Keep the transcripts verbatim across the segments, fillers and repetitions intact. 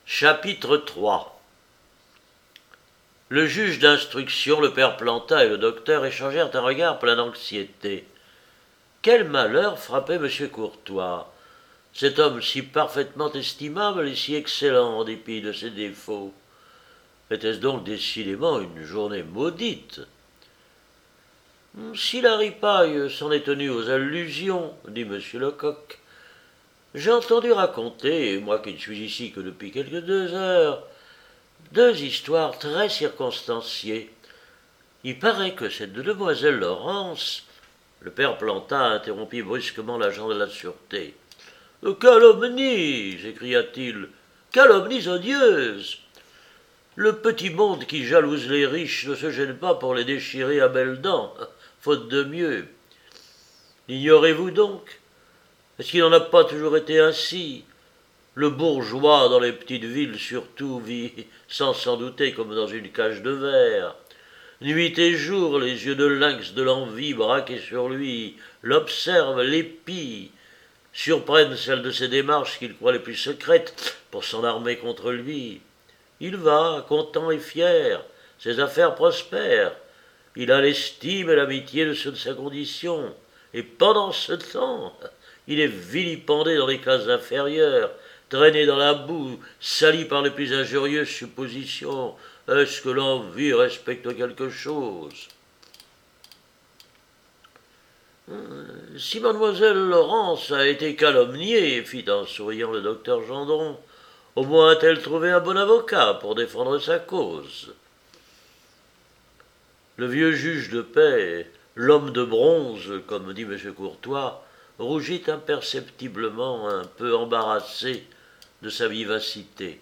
Chapitre trois. Le juge d'instruction, le père Planta et le docteur échangèrent un regard plein d'anxiété. Quel malheur frappait M. Courtois, cet homme si parfaitement estimable et si excellent en dépit de ses défauts. Était-ce donc décidément une journée maudite? Si la ripaille s'en est tenue aux allusions, dit M. Lecoq, j'ai entendu raconter, moi qui ne suis ici que depuis quelques deux heures, deux histoires très circonstanciées. Il paraît que cette demoiselle Laurence... Le père Planta interrompit brusquement l'agent de la sûreté. « Calomnie !» s'écria-t-il. « Calomnies odieuses ! Le petit monde qui jalouse les riches ne se gêne pas pour les déchirer à belles dents, faute de mieux. L'ignorez-vous donc? Est-ce qu'il n'en a pas toujours été ainsi? Le bourgeois, dans les petites villes surtout, vit sans s'en douter comme dans une cage de verre. Nuit et jour, les yeux de lynx de l'envie braqués sur lui l'observent, l'épient, surprennent celles de ses démarches qu'il croit les plus secrètes pour s'en armer contre lui. Il va, content et fier, ses affaires prospèrent, il a l'estime et l'amitié de ceux de sa condition, et pendant ce temps, il est vilipendé dans les classes inférieures, traîné dans la boue, sali par les plus injurieuses suppositions. Est-ce que l'envie respecte quelque chose? Si mademoiselle Laurence a été calomniée, fit en souriant le docteur Gendron, au moins a-t-elle trouvé un bon avocat pour défendre sa cause. Le vieux juge de paix, l'homme de bronze, comme dit M. Courtois, rougit imperceptiblement, un peu embarrassé de sa vivacité.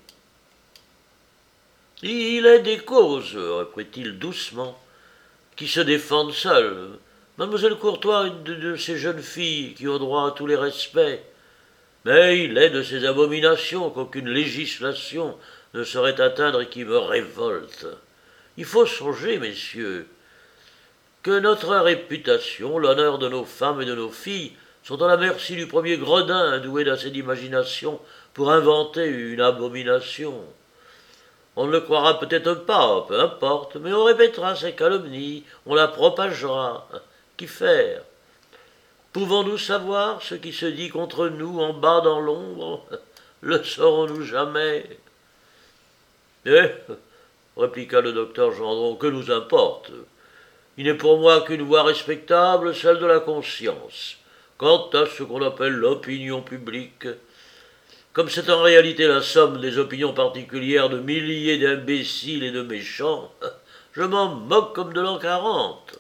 « Il est des causes, reprit-il doucement, qui se défendent seules. Mademoiselle Courtois est une de, de ces jeunes filles qui ont droit à tous les respects. Mais il est de ces abominations qu'aucune législation ne saurait atteindre et qui me révoltent. Il faut songer, messieurs, que notre réputation, l'honneur de nos femmes et de nos filles sont à la merci du premier gredin doué d'assez d'imagination pour inventer une abomination. On ne le croira peut-être pas, peu importe, mais on répétera ces calomnies, on la propagera. Qu'y faire? Pouvons-nous savoir ce qui se dit contre nous en bas dans l'ombre? Le saurons-nous jamais? Eh, répliqua le docteur Gendron, que nous importe? Il n'est pour moi qu'une voie respectable, celle de la conscience. Quant à ce qu'on appelle l'opinion publique, comme c'est en réalité la somme des opinions particulières de milliers d'imbéciles et de méchants, je m'en moque comme de l'an quarante.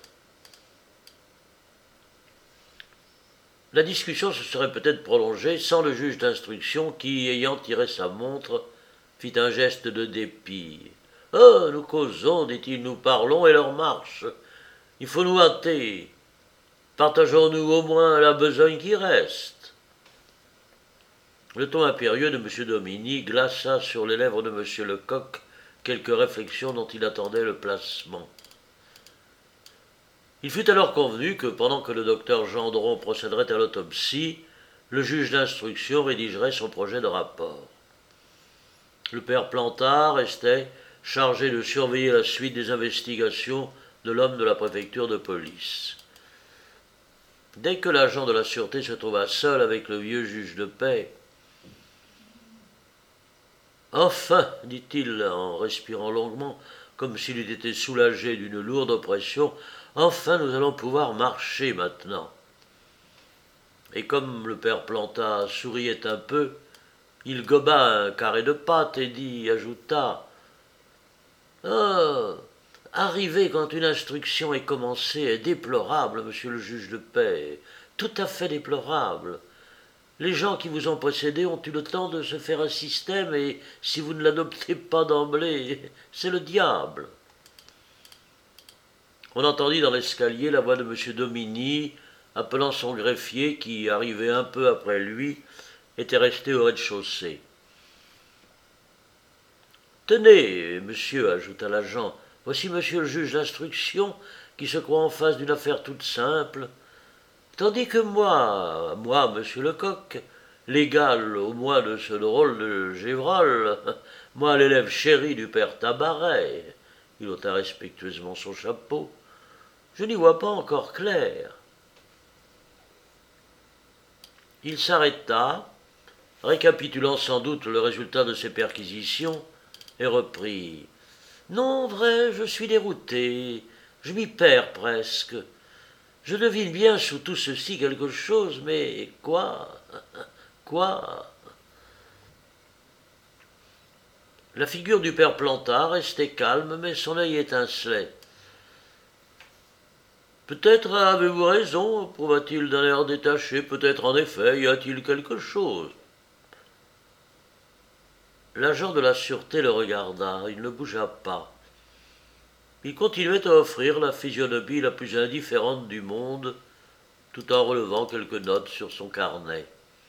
La discussion se serait peut-être prolongée sans le juge d'instruction qui, ayant tiré sa montre, fit un geste de dépit. « Oh, nous causons, dit-il, nous parlons et l'heure marche. Il faut nous hâter. Partageons-nous au moins la besogne qui reste. » Le ton impérieux de M. Domini glaça sur les lèvres de M. Lecoq quelques réflexions dont il attendait le placement. Il fut alors convenu que, pendant que le docteur Gendron procéderait à l'autopsie, le juge d'instruction rédigerait son projet de rapport. Le père Planta restait chargé de surveiller la suite des investigations de l'homme de la préfecture de police. Dès que l'agent de la sûreté se trouva seul avec le vieux juge de paix, « Enfin, dit-il en respirant longuement, comme s'il eût été soulagé d'une lourde oppression, enfin nous allons pouvoir marcher maintenant. » Et comme le père Planta souriait un peu, il goba un carré de pâte et dit, ajouta, « Oh, arriver quand une instruction est commencée est déplorable, monsieur le juge de paix, tout à fait déplorable. Les gens qui vous ont précédé ont eu le temps de se faire un système et si vous ne l'adoptez pas d'emblée, c'est le diable. » On entendit dans l'escalier la voix de M. Domini appelant son greffier qui, arrivé un peu après lui, était resté au rez-de-chaussée. « Tenez, monsieur, ajouta l'agent, voici monsieur le juge d'instruction qui se croit en face d'une affaire toute simple. Tandis que moi, moi, monsieur Lecoq, l'égal au moins de ce drôle de Gévrol, moi l'élève chéri du père Tabaret. Il ôta respectueusement son chapeau. Je n'y vois pas encore clair. Il s'arrêta, récapitulant sans doute le résultat de ses perquisitions, et reprit. Non, vrai, je suis dérouté, je m'y perds presque. Je devine bien sous tout ceci quelque chose, mais quoi? Quoi? La figure du père Plantard restait calme, mais son œil étincelait. Peut-être avez-vous raison, prouva-t-il d'un air détaché, peut-être en effet y a-t-il quelque chose. L'agent de la sûreté le regarda, il ne bougea pas. Il continuait à offrir la physionomie la plus indifférente du monde, tout en relevant quelques notes sur son carnet.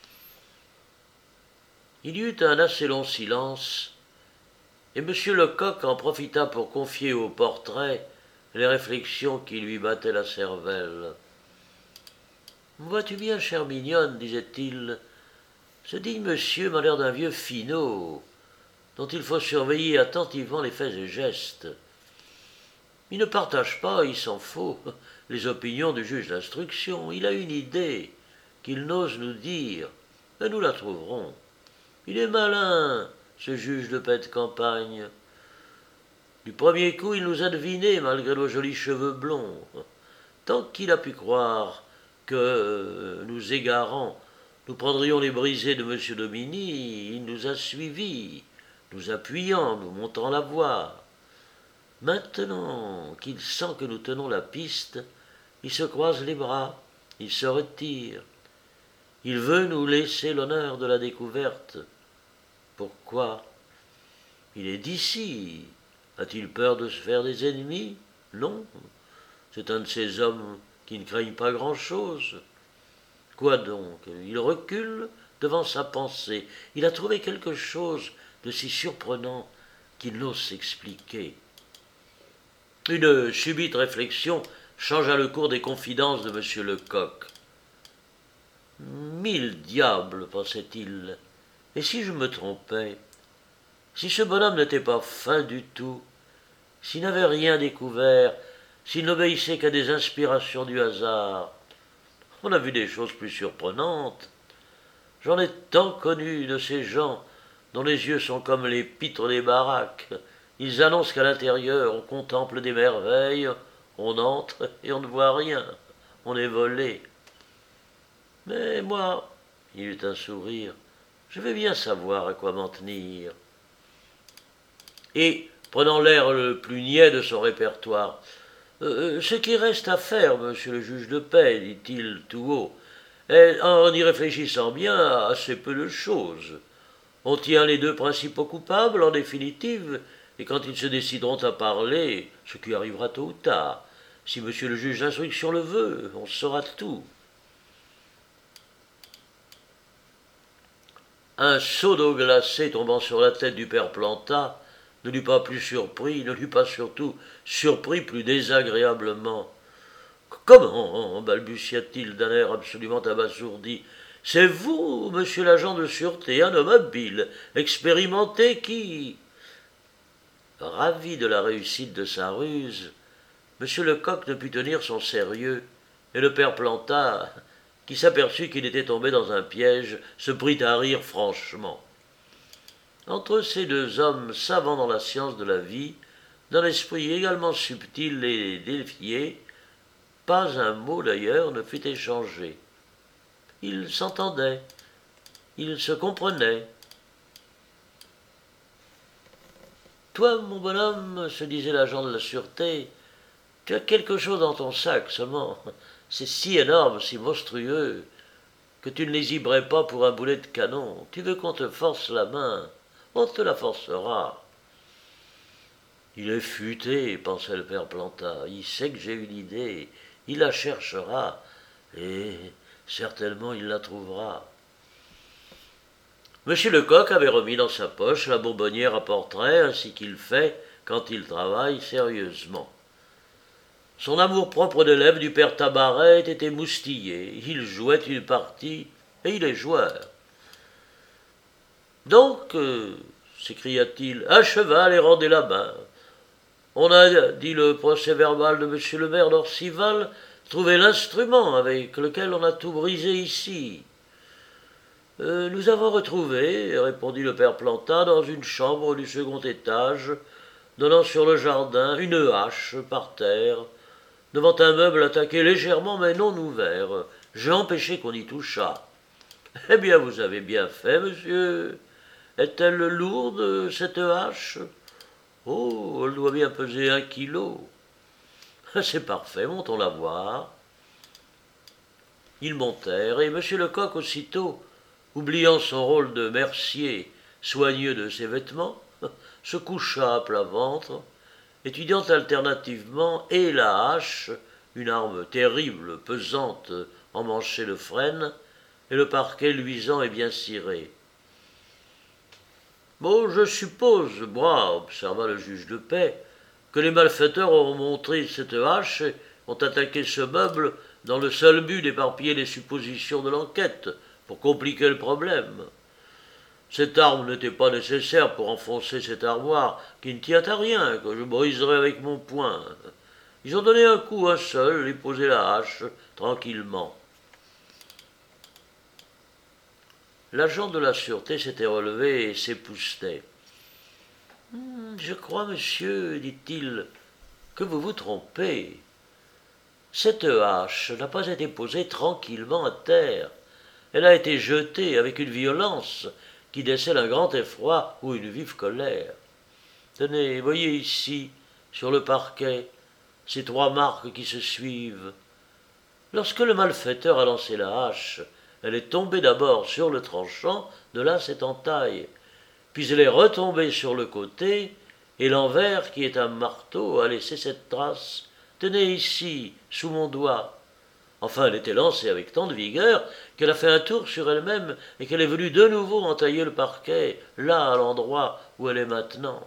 Il y eut un assez long silence, et M. Lecoq en profita pour confier au portrait les réflexions qui lui battaient la cervelle. « Vois-tu bien, chère mignonne, disait-il, ce digne monsieur m'a l'air d'un vieux finaud, dont il faut surveiller attentivement les faits et gestes. Il ne partage pas, il s'en faut, les opinions du juge d'instruction. Il a une idée qu'il n'ose nous dire, et nous la trouverons. Il est malin, ce juge de paix de campagne. Du premier coup, il nous a devinés, malgré nos jolis cheveux blonds. Tant qu'il a pu croire que, nous égarant, nous prendrions les brisées de M. Domini, il nous a suivis, nous appuyant, nous montant la voie. Maintenant qu'il sent que nous tenons la piste, il se croise les bras, il se retire. Il veut nous laisser l'honneur de la découverte. Pourquoi? Il est d'ici. A-t-il peur de se faire des ennemis? Non. C'est un de ces hommes qui ne craignent pas grand-chose. Quoi donc? Il recule devant sa pensée. Il a trouvé quelque chose de si surprenant qu'il n'ose s'expliquer. Une subite réflexion changea le cours des confidences de M. Lecoq. Mille diables, pensait-il, et si je me trompais? Si ce bonhomme n'était pas fin du tout, s'il n'avait rien découvert, s'il n'obéissait qu'à des inspirations du hasard, on a vu des choses plus surprenantes. J'en ai tant connu de ces gens dont les yeux sont comme les pitres des baraques. Ils annoncent qu'à l'intérieur, on contemple des merveilles, on entre et on ne voit rien, on est volé. Mais moi, il eut un sourire, je vais bien savoir à quoi m'en tenir. Et, prenant l'air le plus niais de son répertoire, euh, « Ce qui reste à faire, monsieur le juge de paix, dit-il tout haut, est, en y réfléchissant bien, assez peu de choses. On tient les deux principaux coupables, en définitive, et quand ils se décideront à parler, ce qui arrivera tôt ou tard, si monsieur le juge d'instruction le veut, on saura tout. » Un seau d'eau glacée tombant sur la tête du père Plantard ne l'eût pas plus surpris, ne l'eût pas surtout surpris plus désagréablement. « Comment » balbutia-t-il d'un air absolument abasourdi. « C'est vous, monsieur l'agent de sûreté, un homme habile, expérimenté, qui... » Ravi de la réussite de sa ruse, M. Lecoq ne put tenir son sérieux, et le père Plantard, qui s'aperçut qu'il était tombé dans un piège, se prit à rire franchement. Entre ces deux hommes savants dans la science de la vie, d'un esprit également subtil et défié, pas un mot d'ailleurs ne fut échangé. Ils s'entendaient, ils se comprenaient. « Toi, mon bonhomme, se disait l'agent de la sûreté, tu as quelque chose dans ton sac seulement. C'est si énorme, si monstrueux, que tu ne les libérais pas pour un boulet de canon. Tu veux qu'on te force la main, on te la forcera. » Il est futé, pensait le père Plantard, il sait que j'ai une idée, il la cherchera, et certainement il la trouvera. Monsieur Lecoq avait remis dans sa poche la bonbonnière à portrait, ainsi qu'il fait quand il travaille sérieusement. Son amour-propre d'élève du père Tabaret était moustillé. Il jouait une partie, et il est joueur. Donc, euh, s'écria-t-il, à cheval et rendez la main. On a, dit le procès-verbal de monsieur le maire d'Orcival, trouvé l'instrument avec lequel on a tout brisé ici. Euh, nous avons retrouvé, répondit le père Planta, dans une chambre du second étage, donnant sur le jardin, une hache par terre, devant un meuble attaqué légèrement mais non ouvert. J'ai empêché qu'on y touchât. Eh bien, vous avez bien fait, monsieur. Est-elle lourde, cette hache? Oh, elle doit bien peser un kilo. C'est parfait, montons-la voir. Ils montèrent, et monsieur Lecoq aussitôt, oubliant son rôle de mercier soigneux de ses vêtements, se coucha à plat ventre, étudiant alternativement et la hache, une arme terrible, pesante, emmanchée de frêne, et le parquet luisant et bien ciré. Bon, je suppose, moi, observa le juge de paix, que les malfaiteurs auront montré cette hache et ont attaqué ce meuble dans le seul but d'éparpiller les suppositions de l'enquête, pour compliquer le problème. Cette arme n'était pas nécessaire pour enfoncer cette armoire qui ne tient à rien, que je briserai avec mon poing. Ils ont donné un coup, un seul, et posé la hache, tranquillement. L'agent de la sûreté s'était relevé et s'époussetait. Hum, « Je crois, monsieur, dit-il, que vous vous trompez. Cette hache n'a pas été posée tranquillement à terre. Elle a été jetée avec une violence qui décèle un grand effroi ou une vive colère. Tenez, voyez ici, sur le parquet, ces trois marques qui se suivent. Lorsque le malfaiteur a lancé la hache, elle est tombée d'abord sur le tranchant, de là cette entaille, puis elle est retombée sur le côté, et l'envers, qui est un marteau, a laissé cette trace. Tenez ici, sous mon doigt. Enfin, elle était lancée avec tant de vigueur qu'elle a fait un tour sur elle-même et qu'elle est venue de nouveau entailler le parquet, là, à l'endroit où elle est maintenant.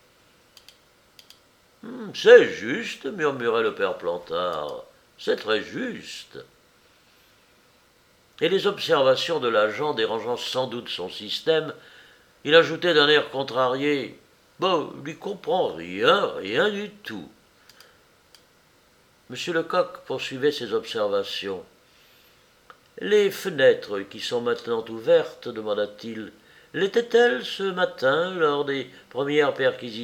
Hum, « C'est juste, murmurait le père Plantard, c'est très juste. » Et les observations de l'agent dérangeant sans doute son système, il ajoutait d'un air contrarié « Bon, il n'y comprend rien, rien du tout. » Monsieur Lecoq poursuivait ses observations. « Les fenêtres qui sont maintenant ouvertes, demanda-t-il, l'étaient-elles ce matin lors des premières perquisitions ?»«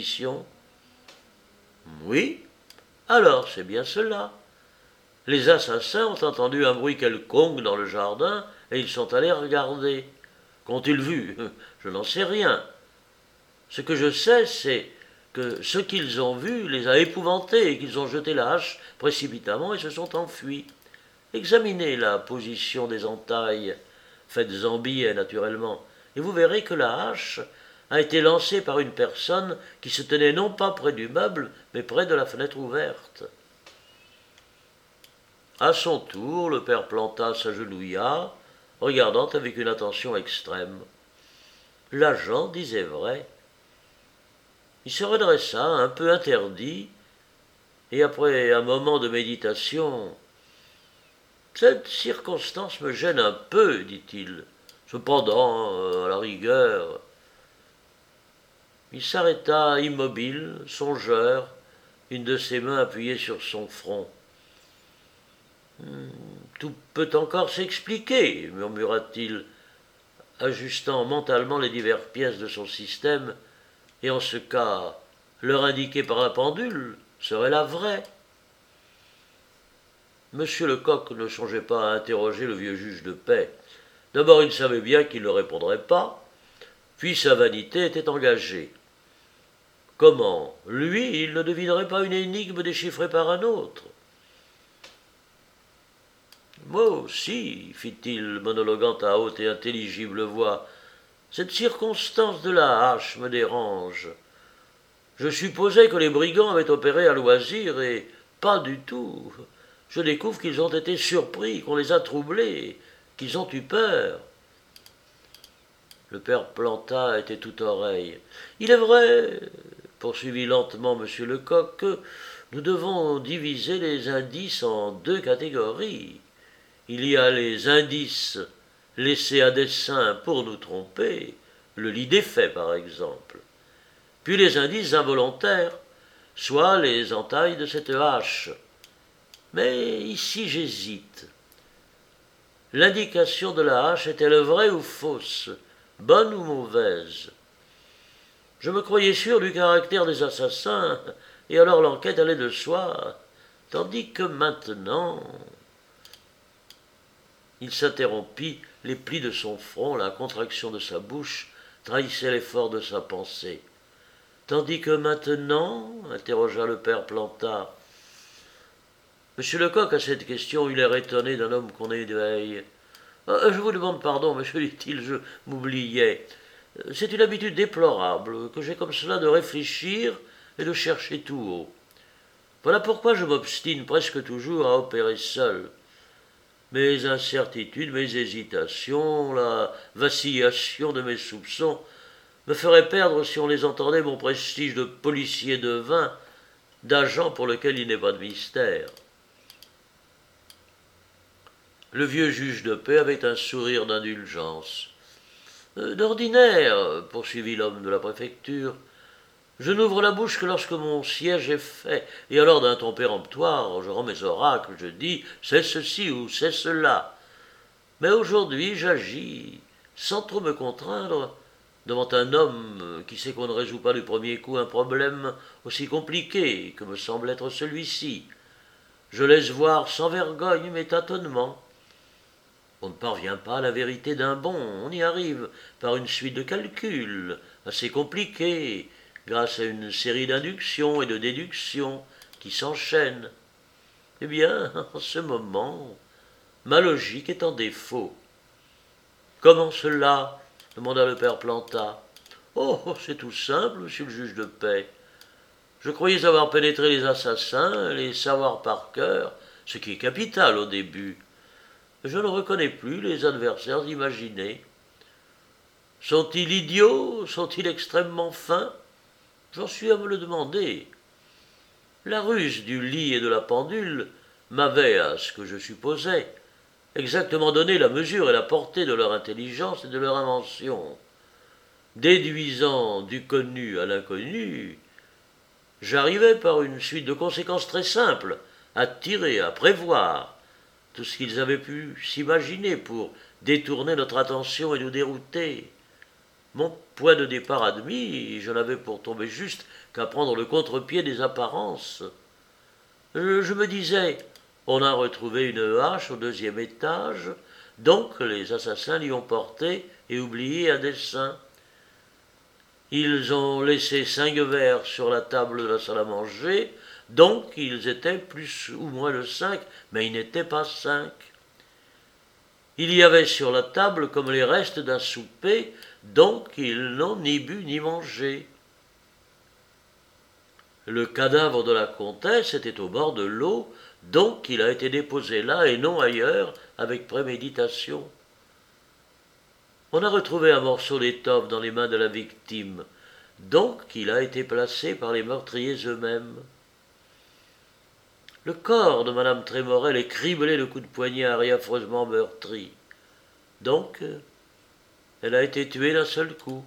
Oui. Alors, c'est bien cela. Les assassins ont entendu un bruit quelconque dans le jardin et ils sont allés regarder. Qu'ont-ils vu? Je n'en sais rien. Ce que je sais, c'est que ce qu'ils ont vu les a épouvantés et qu'ils ont jeté la hache précipitamment et se sont enfuis. Examinez la position des entailles, faites en billet naturellement, et vous verrez que la hache a été lancée par une personne qui se tenait non pas près du meuble, mais près de la fenêtre ouverte. » À son tour, le père Planta s'agenouilla, regardant avec une attention extrême. L'agent disait vrai. Il se redressa, un peu interdit, et après un moment de méditation, « Cette circonstance me gêne un peu, dit-il. Cependant, euh, à la rigueur... » Il s'arrêta immobile, songeur, une de ses mains appuyée sur son front. « Tout peut encore s'expliquer, murmura-t-il, ajustant mentalement les diverses pièces de son système, et en ce cas, l'heure indiquée par la pendule serait la vraie. » Monsieur Lecoq ne songeait pas à interroger le vieux juge de paix. D'abord, il savait bien qu'il ne répondrait pas, puis sa vanité était engagée. Comment, lui, il ne devinerait pas une énigme déchiffrée par un autre? Moi aussi, fit-il, monologuant à haute et intelligible voix, cette circonstance de la hache me dérange. Je supposais que les brigands avaient opéré à loisir, et pas du tout. Je découvre qu'ils ont été surpris, qu'on les a troublés, qu'ils ont eu peur. Le père Planta était tout oreille. Il est vrai, poursuivit lentement monsieur Lecoq, que nous devons diviser les indices en deux catégories. Il y a les indices laissés à dessein pour nous tromper, le lit défait par exemple, puis les indices involontaires, soit les entailles de cette hache. Mais ici j'hésite. L'indication de la hache est-elle vraie ou fausse, bonne ou mauvaise? Je me croyais sûr du caractère des assassins, et alors l'enquête allait de soi, tandis que maintenant... Il s'interrompit, les plis de son front, la contraction de sa bouche trahissaient l'effort de sa pensée. Tandis que maintenant, interrogea le père Plantard. Monsieur Lecoq, à cette question, eut l'air étonné d'un homme qu'on éveille. Euh, je vous demande pardon, monsieur, dit-il, je m'oubliais. C'est une habitude déplorable que j'ai comme cela de réfléchir et de chercher tout haut. Voilà pourquoi je m'obstine presque toujours à opérer seul. Mes incertitudes, mes hésitations, la vacillation de mes soupçons me feraient perdre, si on les entendait, mon prestige de policier devin, d'agent pour lequel il n'est pas de mystère. Le vieux juge de paix avait un sourire d'indulgence. D'ordinaire, poursuivit l'homme de la préfecture, je n'ouvre la bouche que lorsque mon siège est fait, et alors d'un ton péremptoire, je rends mes oracles, je dis c'est ceci ou c'est cela. Mais aujourd'hui j'agis, sans trop me contraindre, devant un homme qui sait qu'on ne résout pas du premier coup un problème aussi compliqué que me semble être celui-ci. Je laisse voir sans vergogne mes tâtonnements. On ne parvient pas à la vérité d'un bond, on y arrive par une suite de calculs assez compliqués, grâce à une série d'inductions et de déductions qui s'enchaînent. Eh bien, en ce moment, ma logique est en défaut. Comment cela? Demanda le père Plantard. Oh, c'est tout simple, monsieur le juge de paix. Je croyais avoir pénétré les assassins, les savoir par cœur, ce qui est capital au début. Je ne reconnais plus les adversaires imaginés. Sont-ils idiots? Sont-ils extrêmement fins? J'en suis à me le demander. La ruse du lit et de la pendule m'avait, à ce que je supposais, exactement donné la mesure et la portée de leur intelligence et de leur invention. Déduisant du connu à l'inconnu, j'arrivais par une suite de conséquences très simples à tirer, à prévoir tout ce qu'ils avaient pu s'imaginer pour détourner notre attention et nous dérouter. Mon point de départ admis, je n'avais pour tomber juste qu'à prendre le contre-pied des apparences. Je, je me disais, on a retrouvé une hache au deuxième étage, donc les assassins l'y ont portée et oublié à dessein. Ils ont laissé cinq verres sur la table de la salle à manger, donc ils étaient plus ou moins de cinq, mais ils n'étaient pas cinq. Il y avait sur la table comme les restes d'un souper, donc ils n'ont ni bu ni mangé. Le cadavre de la comtesse était au bord de l'eau, donc il a été déposé là et non ailleurs avec préméditation. On a retrouvé un morceau d'étoffe dans les mains de la victime, donc il a été placé par les meurtriers eux-mêmes. Le corps de madame Trémorel est criblé de coups de poignard et affreusement meurtri. Donc, elle a été tuée d'un seul coup.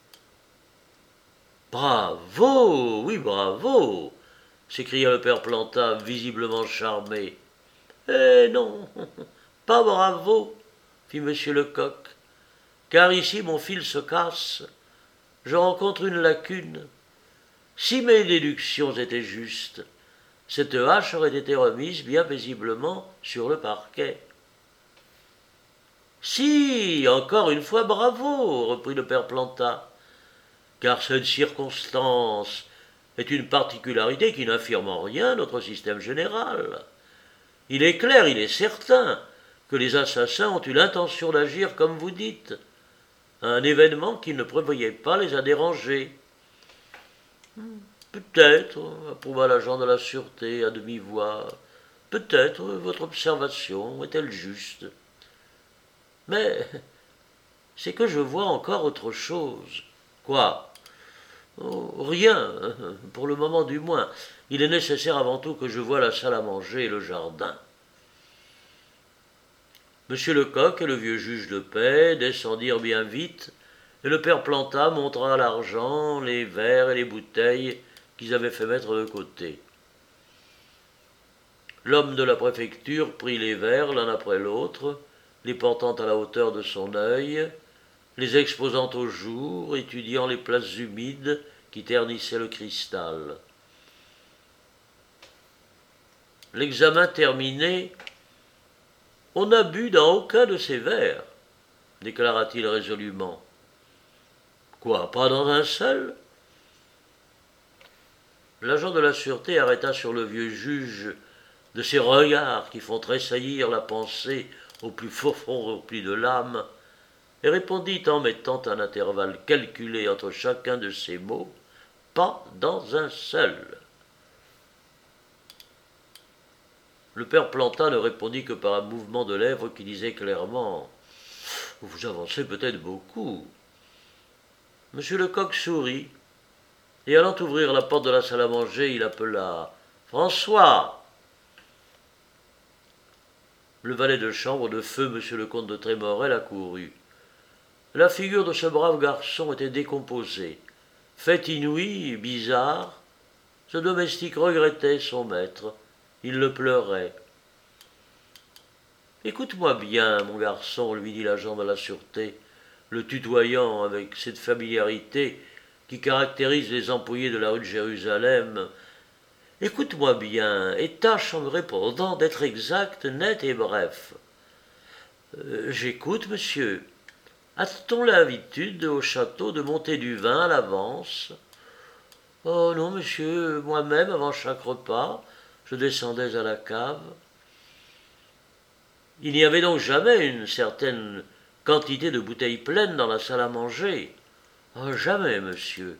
Bravo, oui, bravo, s'écria le père Plantard, visiblement charmé. Eh non, pas bravo, fit monsieur Lecoq, car ici mon fil se casse. Je rencontre une lacune. Si mes déductions étaient justes, cette hache aurait été remise bien paisiblement sur le parquet. Si, encore une fois, bravo, reprit le père Plantard, car cette circonstance est une particularité qui n'affirme en rien notre système général. Il est clair, il est certain, que les assassins ont eu l'intention d'agir comme vous dites. Un événement qu'ils ne prévoyaient pas les a dérangés. Peut-être, approuva l'agent de la sûreté à demi-voix, peut-être votre observation est-elle juste. Mais c'est que je vois encore autre chose. Quoi? Oh, rien, pour le moment du moins. Il est nécessaire avant tout que je voie la salle à manger et le jardin. Monsieur Lecoq et le vieux juge de paix descendirent bien vite et le père Planta montra l'argent, les verres et les bouteilles qu'ils avaient fait mettre de côté. L'homme de la préfecture prit les verres l'un après l'autre, les portant à la hauteur de son œil, les exposant au jour, étudiant les places humides qui ternissaient le cristal. L'examen terminé, « On n'a bu dans aucun de ces verres, » déclara-t-il résolument. « Quoi, pas dans un seul ?» L'agent de la sûreté arrêta sur le vieux juge de ces regards qui font tressaillir la pensée au plus profond repli de l'âme, et répondit en mettant un intervalle calculé entre chacun de ces mots, « Pas dans un seul !» Le père Planta ne répondit que par un mouvement de lèvres qui disait clairement « Vous avancez peut-être beaucoup. » Monsieur Lecoq sourit, et allant ouvrir la porte de la salle à manger, il appela « François !» Le valet de chambre de feu, monsieur le comte de Trémorel, accourut. La figure de ce brave garçon était décomposée. Fait inouï, bizarre, ce domestique regrettait son maître. Il le pleurait. « Écoute-moi bien, mon garçon, lui dit l'agent de la sûreté, le tutoyant avec cette familiarité qui caractérise les employés de la rue de Jérusalem. Écoute-moi bien, et tâche en me répondant d'être exact, net et bref. Euh, J'écoute, monsieur. A-t-on l'habitude au château de monter du vin à l'avance? Oh non, monsieur, moi-même, avant chaque repas, je descendais à la cave. Il n'y avait donc jamais une certaine quantité de bouteilles pleines dans la salle à manger? Oh, jamais, monsieur.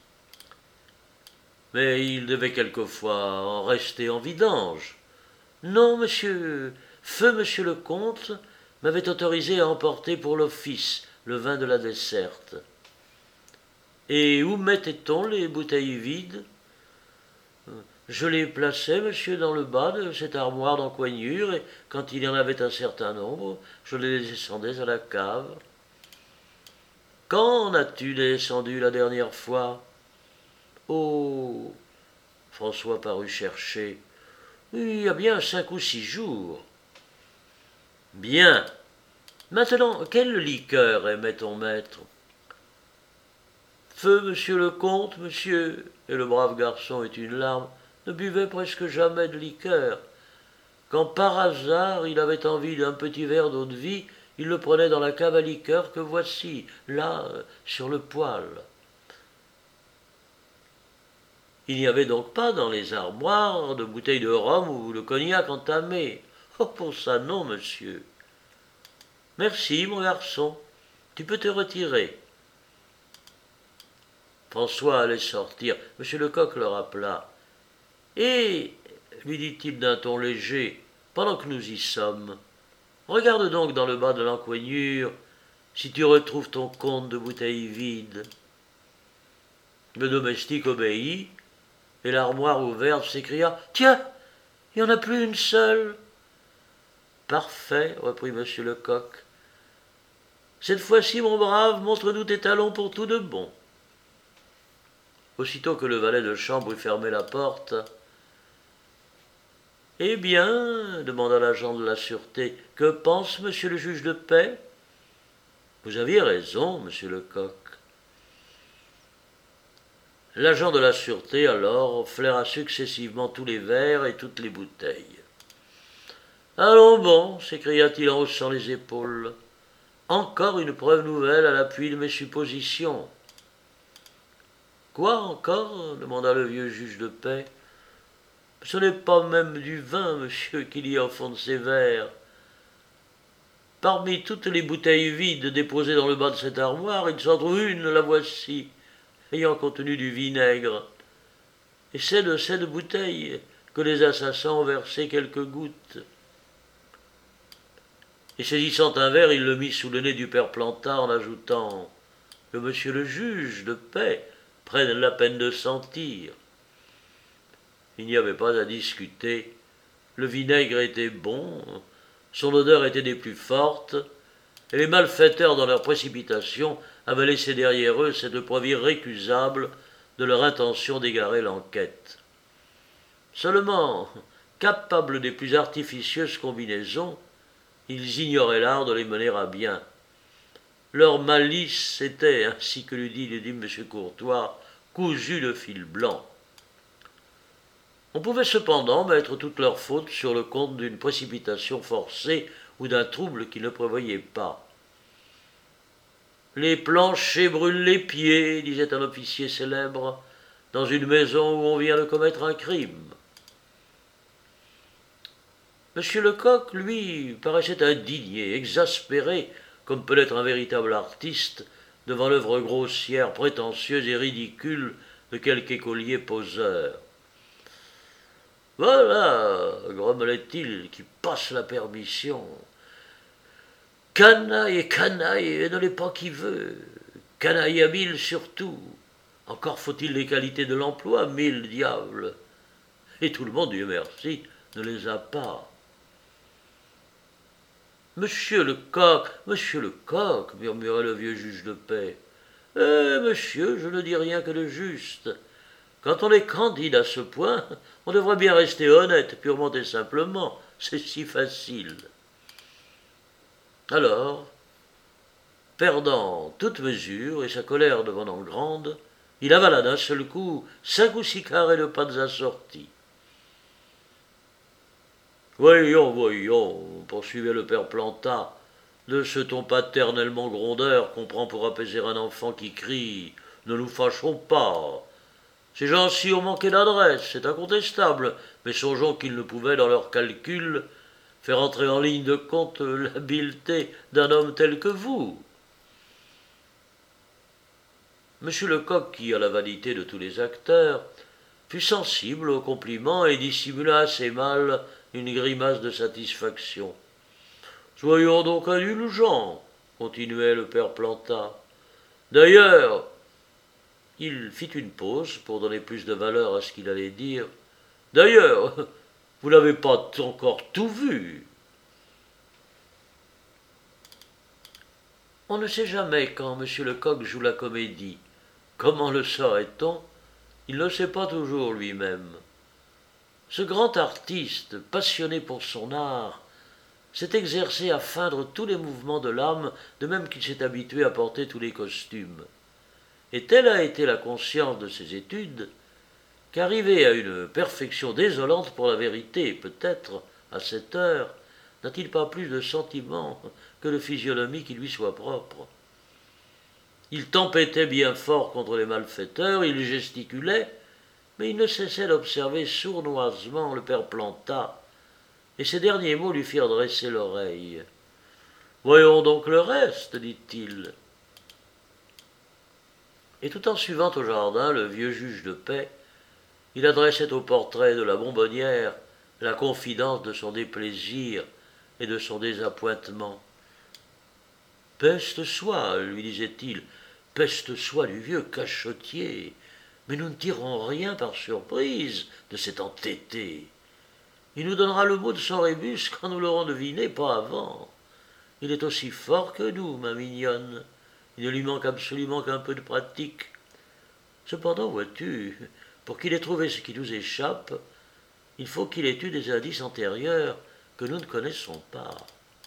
Mais il devait quelquefois en rester en vidange. Non, monsieur, feu monsieur le comte m'avait autorisé à emporter pour l'office le vin de la desserte. Et où mettait-on les bouteilles vides? Je les plaçais, monsieur, dans le bas de cette armoire d'encoignure, et quand il y en avait un certain nombre, je les descendais à la cave. Quand en as-tu descendu la dernière fois? Oh, François parut chercher. Il y a bien cinq ou six jours. Bien. Maintenant, quelle liqueur aimait ton maître? Feu, monsieur le comte, monsieur, et le brave garçon est une larme, ne buvait presque jamais de liqueur. Quand par hasard il avait envie d'un petit verre d'eau-de-vie, il le prenait dans la cave à liqueur que voici, là, sur le poêle. Il n'y avait donc pas dans les armoires de bouteilles de rhum ou de cognac entamées. Oh, pour ça, non, monsieur. Merci, mon garçon. Tu peux te retirer. François allait sortir. Monsieur Lecoq le rappela. Et, lui dit-il d'un ton léger, pendant que nous y sommes, regarde donc dans le bas de l'encoignure si tu retrouves ton compte de bouteilles vides. Le domestique obéit, et l'armoire ouverte s'écria « Tiens, il n'y en a plus une seule !» Parfait, reprit monsieur Lecoq. Cette fois-ci, mon brave, montre-nous tes talons pour tout de bon. Aussitôt que le valet de chambre eut fermé la porte, « Eh bien, demanda l'agent de la sûreté, que pense monsieur le juge de paix? Vous aviez raison, monsieur Lecoq. L'agent de la sûreté, alors, flaira successivement tous les verres et toutes les bouteilles. « Allons bon, s'écria-t-il en haussant les épaules. Encore une preuve nouvelle à l'appui de mes suppositions. Quoi encore? Demanda le vieux juge de paix. Ce n'est pas même du vin, monsieur, qu'il y a au fond de ces verres. Parmi toutes les bouteilles vides déposées dans le bas de cette armoire, il s'en trouve une, la voici, ayant contenu du vinaigre. Et c'est de cette bouteille que les assassins ont versé quelques gouttes. Et saisissant un verre, il le mit sous le nez du père Planta en ajoutant que monsieur le juge de paix prenne la peine de sentir. Il n'y avait pas à discuter. Le vinaigre était bon, son odeur était des plus fortes, et les malfaiteurs, dans leur précipitation, avaient laissé derrière eux cette preuve irrécusable de leur intention d'égarer l'enquête. Seulement, capables des plus artificieuses combinaisons, ils ignoraient l'art de les mener à bien. Leur malice était, ainsi que le dit, le dit M. Courtois, cousue de fil blanc. On pouvait cependant mettre toute leur faute sur le compte d'une précipitation forcée ou d'un trouble qu'ils ne prévoyaient pas. Les planchers brûlent les pieds, disait un officier célèbre, dans une maison où on vient de commettre un crime. Monsieur Lecoq, lui, paraissait indigné, exaspéré, comme peut l'être un véritable artiste, devant l'œuvre grossière, prétentieuse et ridicule de quelque écolier poseur. Voilà, grommelait-il, qui passe la permission. Canaille et canaille, et ne l'est pas qui veut. Canaille habile surtout. Encore faut-il les qualités de l'emploi, mille diables. Et tout le monde, Dieu merci, ne les a pas. Monsieur Lecoq, monsieur Lecoq, murmurait le vieux juge de paix. Eh, monsieur, je ne dis rien que de juste. Quand on est candide à ce point, on devrait bien rester honnête, purement et simplement. C'est si facile. Alors, perdant toute mesure et sa colère devenant grande, il avala d'un seul coup cinq ou six carrés de pâtes assorties. Voyons, voyons, poursuivait le père Planta, de ce ton paternellement grondeur qu'on prend pour apaiser un enfant qui crie « Ne nous fâchons pas ». Ces gens-ci ont manqué d'adresse, c'est incontestable, mais songeons qu'ils ne pouvaient, dans leurs calculs, faire entrer en ligne de compte l'habileté d'un homme tel que vous. Monsieur Lecoq, qui, à la vanité de tous les acteurs, fut sensible au compliment et dissimula assez mal une grimace de satisfaction. « Soyons donc indulgents, » continuait le père Planta. « D'ailleurs, il fit une pause pour donner plus de valeur à ce qu'il allait dire. « D'ailleurs, vous n'avez pas encore tout vu. » On ne sait jamais quand M. Lecoq joue la comédie. Comment le saurait-on? Il ne sait pas toujours lui-même. Ce grand artiste, passionné pour son art, s'est exercé à feindre tous les mouvements de l'âme, de même qu'il s'est habitué à porter tous les costumes. Et telle a été la conscience de ses études, qu'arrivé à une perfection désolante pour la vérité, peut-être, à cette heure, n'a-t-il pas plus de sentiment que de physionomie qui lui soit propre. Il tempêtait bien fort contre les malfaiteurs, il gesticulait, mais il ne cessait d'observer sournoisement le père Planta, et ces derniers mots lui firent dresser l'oreille. « Voyons donc le reste, dit-il. » Et tout en suivant au jardin le vieux juge de paix, il adressait au portrait de la bonbonnière la confidence de son déplaisir et de son désappointement. « Peste soit, lui disait-il, peste soit du vieux cachotier, mais nous ne tirerons rien par surprise de cet entêté. Il nous donnera le mot de son rébus quand nous l'aurons deviné, pas avant. Il est aussi fort que nous, ma mignonne. Il ne lui manque absolument qu'un peu de pratique. Cependant, vois-tu, pour qu'il ait trouvé ce qui nous échappe, il faut qu'il ait eu des indices antérieurs que nous ne connaissons pas. »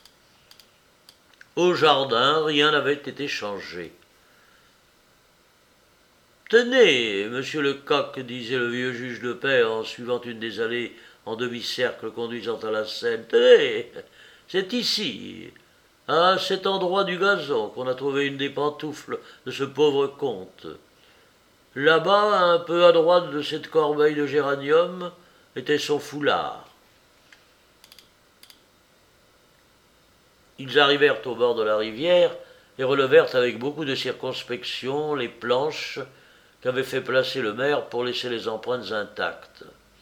Au jardin, rien n'avait été changé. « Tenez, monsieur Lecoq, disait le vieux juge de paix en suivant une des allées en demi-cercle conduisant à la Seine. Tenez, c'est ici, à cet endroit du gazon, qu'on a trouvé une des pantoufles de ce pauvre comte. Là-bas, un peu à droite de cette corbeille de géranium, était son foulard. » Ils arrivèrent au bord de la rivière et relevèrent avec beaucoup de circonspection les planches qu'avait fait placer le maire pour laisser les empreintes intactes.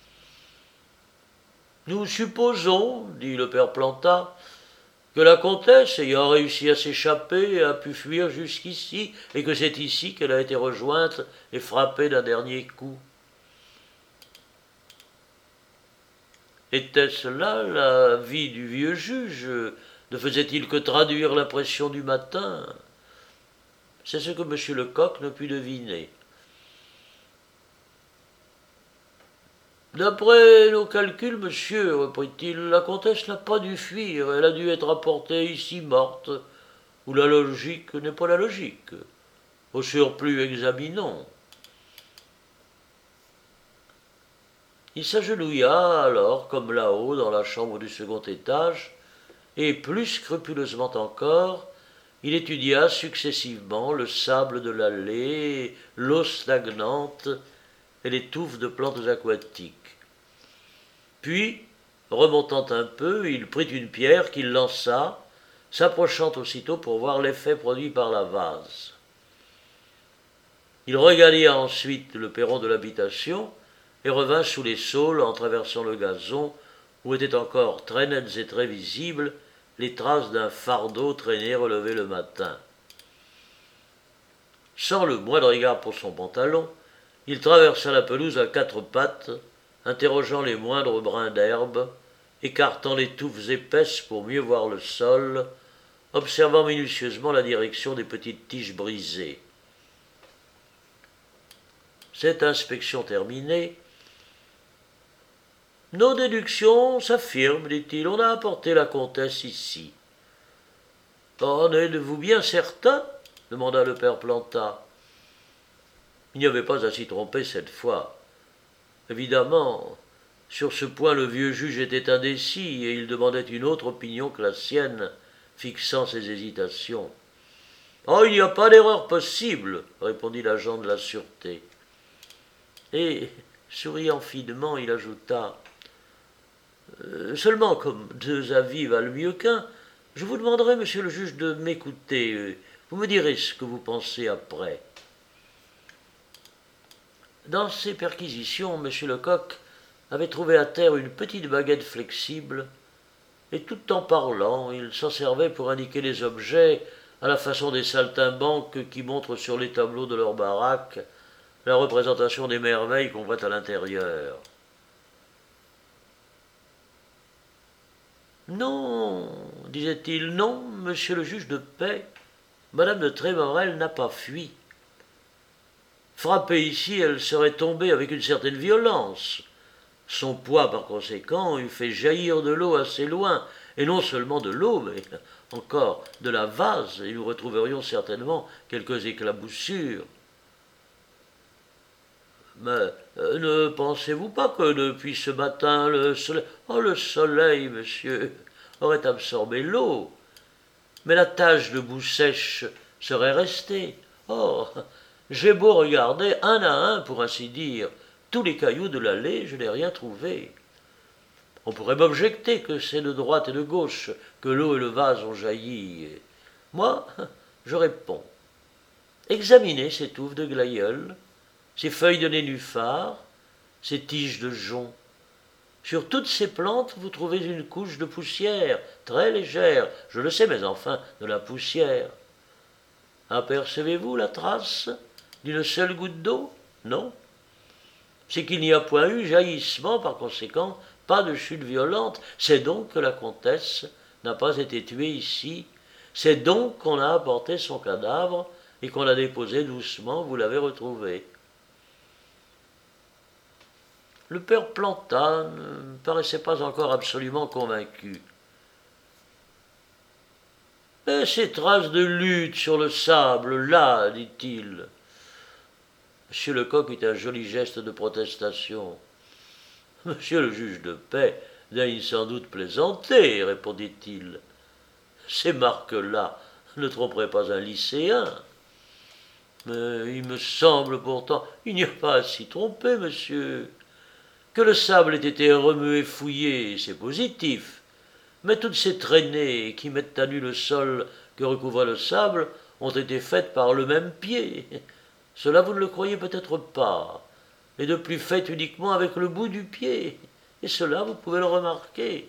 « Nous supposons, dit le père Planta, que la comtesse, ayant réussi à s'échapper, a pu fuir jusqu'ici, et que c'est ici qu'elle a été rejointe et frappée d'un dernier coup. » Était-ce là la vie du vieux juge? Ne faisait-il que traduire l'impression du matin? C'est ce que M. Lecoq ne put deviner. D'après nos calculs, monsieur, reprit-il, la comtesse n'a pas dû fuir, elle a dû être apportée ici morte, où la logique n'est pas la logique. Au surplus, examinons. Il s'agenouilla alors, comme là-haut, dans la chambre du second étage, et plus scrupuleusement encore, il étudia successivement le sable de l'allée, l'eau stagnante et les touffes de plantes aquatiques. Puis, remontant un peu, il prit une pierre qu'il lança, s'approchant aussitôt pour voir l'effet produit par la vase. Il regagna ensuite le perron de l'habitation et revint sous les saules en traversant le gazon où étaient encore très nettes et très visibles les traces d'un fardeau traîné relevé le matin. Sans le moindre égard pour son pantalon, il traversa la pelouse à quatre pattes, interrogeant les moindres brins d'herbe, écartant les touffes épaisses pour mieux voir le sol, observant minutieusement la direction des petites tiges brisées. Cette inspection terminée, « Nos déductions s'affirment, dit-il, on a apporté la comtesse ici. »« En êtes-vous bien certain ?» demanda le père Planta. Il n'y avait pas à s'y tromper cette fois. Évidemment, sur ce point le vieux juge était indécis et il demandait une autre opinion que la sienne, fixant ses hésitations. « Oh, il n'y a pas d'erreur possible, répondit l'agent de la sûreté. Et, souriant finement, il ajouta euh, « Seulement, comme deux avis valent mieux qu'un, je vous demanderai, monsieur le juge, de m'écouter. Vous me direz ce que vous pensez après. » Dans ses perquisitions, M. Lecoq avait trouvé à terre une petite baguette flexible, et tout en parlant, il s'en servait pour indiquer les objets à la façon des saltimbanques qui montrent sur les tableaux de leur baraque la représentation des merveilles qu'on voit à l'intérieur. « Non, disait-il, non, monsieur le juge de paix, madame de Trémorel n'a pas fui. Frappée ici, elle serait tombée avec une certaine violence. Son poids, par conséquent, eût fait jaillir de l'eau assez loin, et non seulement de l'eau, mais encore de la vase, et nous retrouverions certainement quelques éclaboussures. Mais euh, ne pensez-vous pas que depuis ce matin, le soleil, oh, le soleil, monsieur, aurait absorbé l'eau, mais la tache de boue sèche serait restée. Oh, j'ai beau regarder un à un, pour ainsi dire, tous les cailloux de l'allée, je n'ai rien trouvé. On pourrait m'objecter que c'est de droite et de gauche que l'eau et le vase ont jailli. Moi, je réponds. Examinez ces touffes de glaïeul, ces feuilles de nénuphar, ces tiges de jonc. Sur toutes ces plantes, vous trouvez une couche de poussière, très légère, je le sais, mais enfin, de la poussière. Apercevez-vous la trace d'une seule goutte d'eau? Non. C'est qu'il n'y a point eu jaillissement, par conséquent, pas de chute violente. C'est donc que la comtesse n'a pas été tuée ici. C'est donc qu'on a apporté son cadavre et qu'on l'a déposé doucement, vous l'avez retrouvé. Le père Planta ne paraissait pas encore absolument convaincu. « Mais ces traces de lutte sur le sable, là, dit-il. » Monsieur Lecoq eut un joli geste de protestation. « Monsieur le juge de paix daigne sans doute plaisanter, répondit-il. Ces marques-là ne tromperaient pas un lycéen. Mais il me semble pourtant, il n'y a pas à s'y tromper, monsieur. Que le sable ait été remué, fouillé, c'est positif. Mais toutes ces traînées qui mettent à nu le sol que recouvre le sable ont été faites par le même pied. Cela vous ne le croyez peut-être pas, et de plus fait uniquement avec le bout du pied, et cela vous pouvez le remarquer.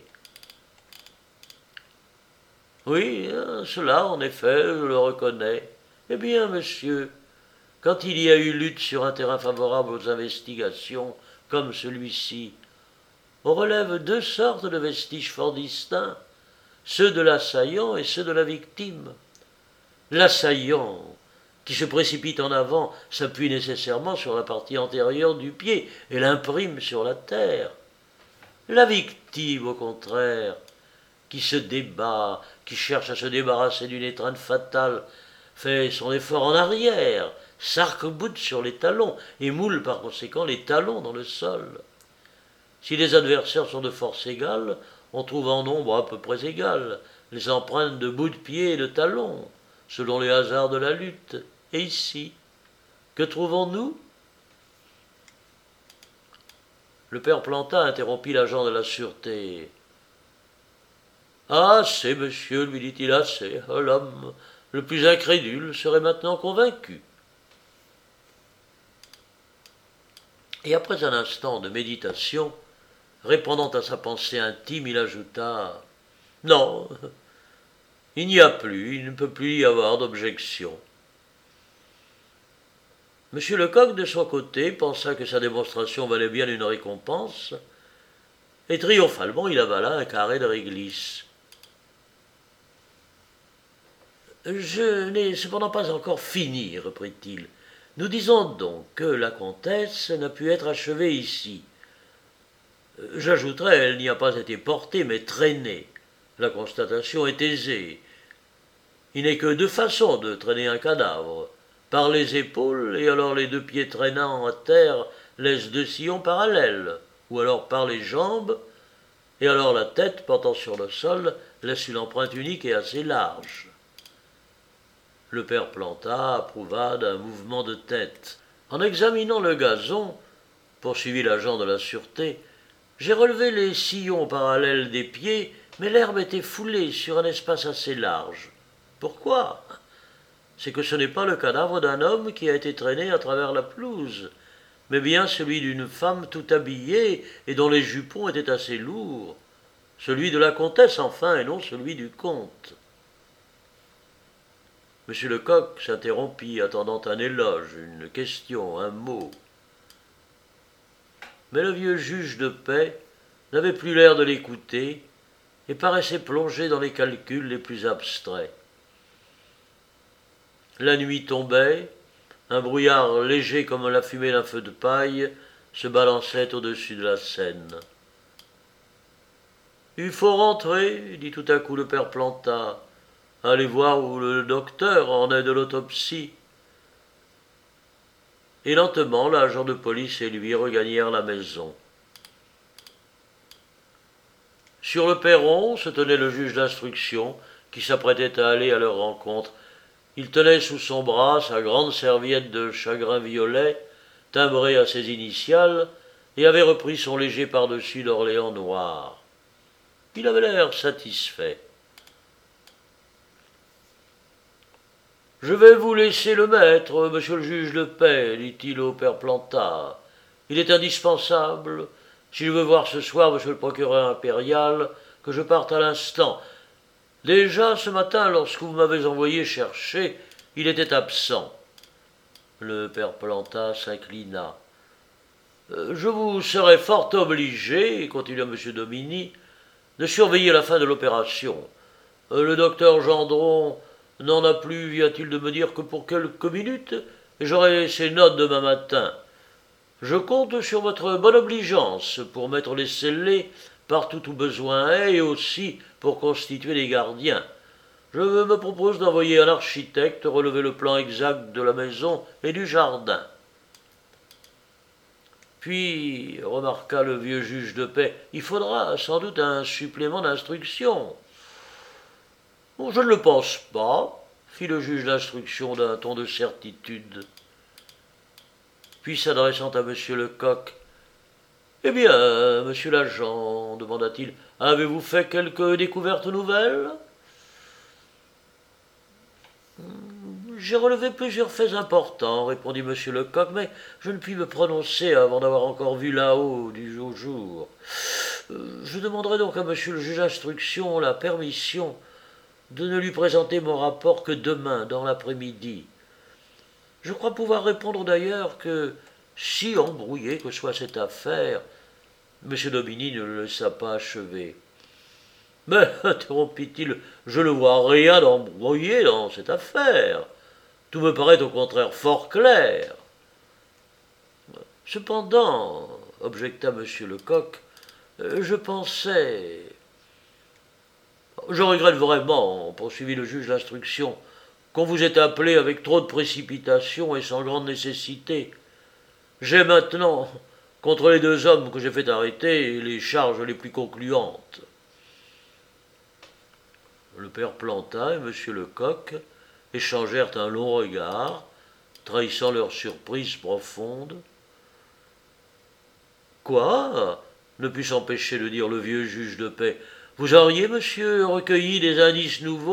Oui, cela en effet, je le reconnais. Eh bien, monsieur, quand il y a eu lutte sur un terrain favorable aux investigations, comme celui-ci, on relève deux sortes de vestiges fort distincts, ceux de l'assaillant et ceux de la victime. L'assaillant qui se précipite en avant s'appuie nécessairement sur la partie antérieure du pied et l'imprime sur la terre. La victime, au contraire, qui se débat, qui cherche à se débarrasser d'une étreinte fatale, fait son effort en arrière, s'arc-boute sur les talons et moule par conséquent les talons dans le sol. Si les adversaires sont de force égale, on trouve en nombre à peu près égal les empreintes de bout de pied et de talons, selon les hasards de la lutte. Et ici, que trouvons-nous? Le père Planta interrompit l'agent de la sûreté. « Ah, assez, monsieur, lui dit-il, assez. L'homme le plus incrédule serait maintenant convaincu. » Et après un instant de méditation, répondant à sa pensée intime, il ajouta « Non, il n'y a plus, il ne peut plus y avoir d'objection. » Monsieur Lecoq, de son côté, pensa que sa démonstration valait bien une récompense, et triomphalement il avala un carré de réglisse. « Je n'ai cependant pas encore fini, reprit-il. Nous disons donc que la comtesse n'a pu être achevée ici. J'ajouterai, elle n'y a pas été portée, mais traînée. La constatation est aisée. Il n'est que deux façons de traîner un cadavre. Par les épaules, et alors les deux pieds traînant à terre laissent deux sillons parallèles, ou alors par les jambes, et alors la tête, portant sur le sol, laisse une empreinte unique et assez large. » Le père Planta approuva d'un mouvement de tête. « En examinant le gazon, poursuivit l'agent de la sûreté, j'ai relevé les sillons parallèles des pieds, mais l'herbe était foulée sur un espace assez large. Pourquoi ? C'est que ce n'est pas le cadavre d'un homme qui a été traîné à travers la pelouse, mais bien celui d'une femme tout habillée et dont les jupons étaient assez lourds. Celui de la comtesse, enfin, et non celui du comte. » Monsieur Lecoq s'interrompit, attendant un éloge, une question, un mot. Mais le vieux juge de paix n'avait plus l'air de l'écouter et paraissait plongé dans les calculs les plus abstraits. La nuit tombait, un brouillard léger comme la fumée d'un feu de paille se balançait au-dessus de la Seine. « Il faut rentrer, dit tout à coup le père Planta. Allez voir où le docteur en est de l'autopsie. » Et lentement, l'agent de police et lui regagnèrent la maison. Sur le perron se tenait le juge d'instruction qui s'apprêtait à aller à leur rencontre. Il tenait sous son bras sa grande serviette de chagrin violet, timbrée à ses initiales, et avait repris son léger pardessus d'Orléans noir. Il avait l'air satisfait. « Je vais vous laisser le maître, monsieur le juge de paix, dit-il au père Planta. Il est indispensable, si je veux voir ce soir monsieur le procureur impérial, que je parte à l'instant. Déjà, ce matin, lorsque vous m'avez envoyé chercher, il était absent. » Le père Planta s'inclina. « Je vous serai fort obligé, continua M. Domini, de surveiller la fin de l'opération. Le docteur Gendron n'en a plus, vient-il de me dire, que pour quelques minutes, et j'aurai ses notes demain matin. Je compte sur votre bonne obligeance pour mettre les scellés partout où besoin est, et aussi pour constituer des gardiens. Je me propose d'envoyer un architecte relever le plan exact de la maison et du jardin. » Puis, remarqua le vieux juge de paix, il faudra sans doute un supplément d'instruction. « Je ne le pense pas, » fit le juge d'instruction d'un ton de certitude. Puis, s'adressant à M. Lecoq, « Eh bien, monsieur l'agent, demanda-t-il, avez-vous fait quelques découvertes nouvelles ?»« J'ai relevé plusieurs faits importants, répondit M. Lecoq, mais je ne puis me prononcer avant d'avoir encore vu là-haut du jour. Je demanderai donc à M. le juge d'instruction la permission de ne lui présenter mon rapport que demain, dans l'après-midi. Je crois pouvoir répondre d'ailleurs que, si embrouillée que soit cette affaire, M. Domini ne le laissa pas achever. « Mais, interrompit-il, je ne vois rien d'embrouillé dans cette affaire. Tout me paraît au contraire fort clair. Cependant, objecta monsieur Lecoq, euh, je pensais... Je regrette vraiment, poursuivit le juge d'instruction, qu'on vous ait appelé avec trop de précipitation et sans grande nécessité. J'ai maintenant, contre les deux hommes que j'ai fait arrêter, les charges les plus concluantes. Le père Planta et monsieur Lecoq échangèrent un long regard, trahissant leur surprise profonde. Quoi ? Ne put s'empêcher de dire le vieux juge de paix. Vous auriez, monsieur, recueilli des indices nouveaux ?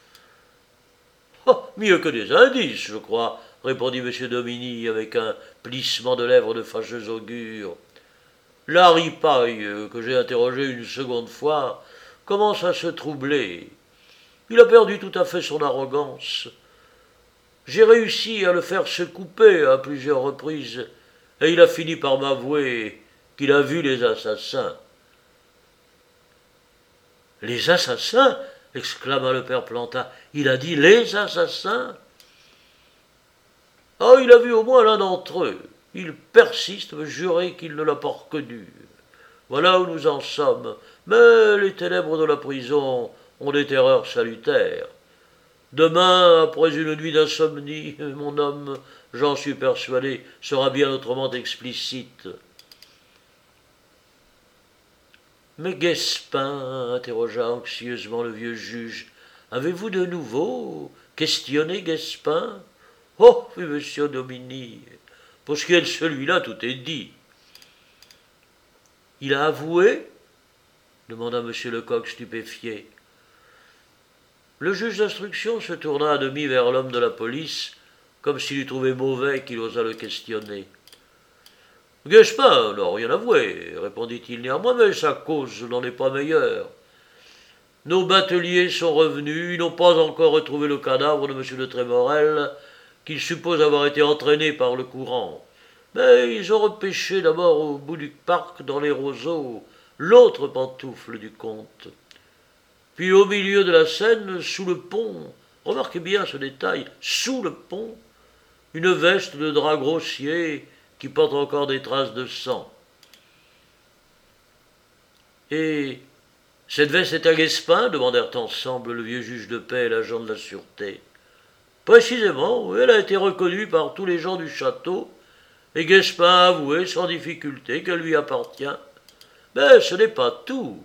Oh, mieux que des indices, je crois, répondit monsieur Domini avec un plissement de lèvres de fâcheux augure. La ripaille, que j'ai interrogé une seconde fois, commence à se troubler. Il a perdu tout à fait son arrogance. J'ai réussi à le faire se couper à plusieurs reprises, et il a fini par m'avouer qu'il a vu les assassins. Les assassins ? Exclama le père Planta. Il a dit les assassins ? Ah, il a vu au moins l'un d'entre eux. Il persiste à me jurer qu'il ne l'a pas reconnu. Voilà où nous en sommes. Mais les ténèbres de la prison ont des terreurs salutaires. Demain, après une nuit d'insomnie, mon homme, j'en suis persuadé, sera bien autrement explicite. Mais Guespin, interrogea anxieusement le vieux juge, avez-vous de nouveau questionné Guespin ? Oh, oui, monsieur Domini, pour ce qui est de celui-là, tout est dit. Il a avoué ? Demanda monsieur Lecoq stupéfié. Le juge d'instruction se tourna à demi vers l'homme de la police, comme s'il eût trouvé mauvais qu'il osât le questionner. Guespin n'a rien avoué, répondit-il néanmoins, mais sa cause n'en est pas meilleure. Nos bateliers sont revenus, ils n'ont pas encore retrouvé le cadavre de M. de Trémorel, qu'ils supposent avoir été entraîné par le courant. Mais ils ont repêché d'abord au bout du parc, dans les roseaux, l'autre pantoufle du comte. Puis au milieu de la Seine, sous le pont, remarquez bien ce détail, sous le pont, une veste de drap grossier qui porte encore des traces de sang. Et cette veste est à Guespin ? Demandèrent ensemble le vieux juge de paix et l'agent de la sûreté. Précisément, elle a été reconnue par tous les gens du château, et Guespin a avoué sans difficulté qu'elle lui appartient. Mais ce n'est pas tout.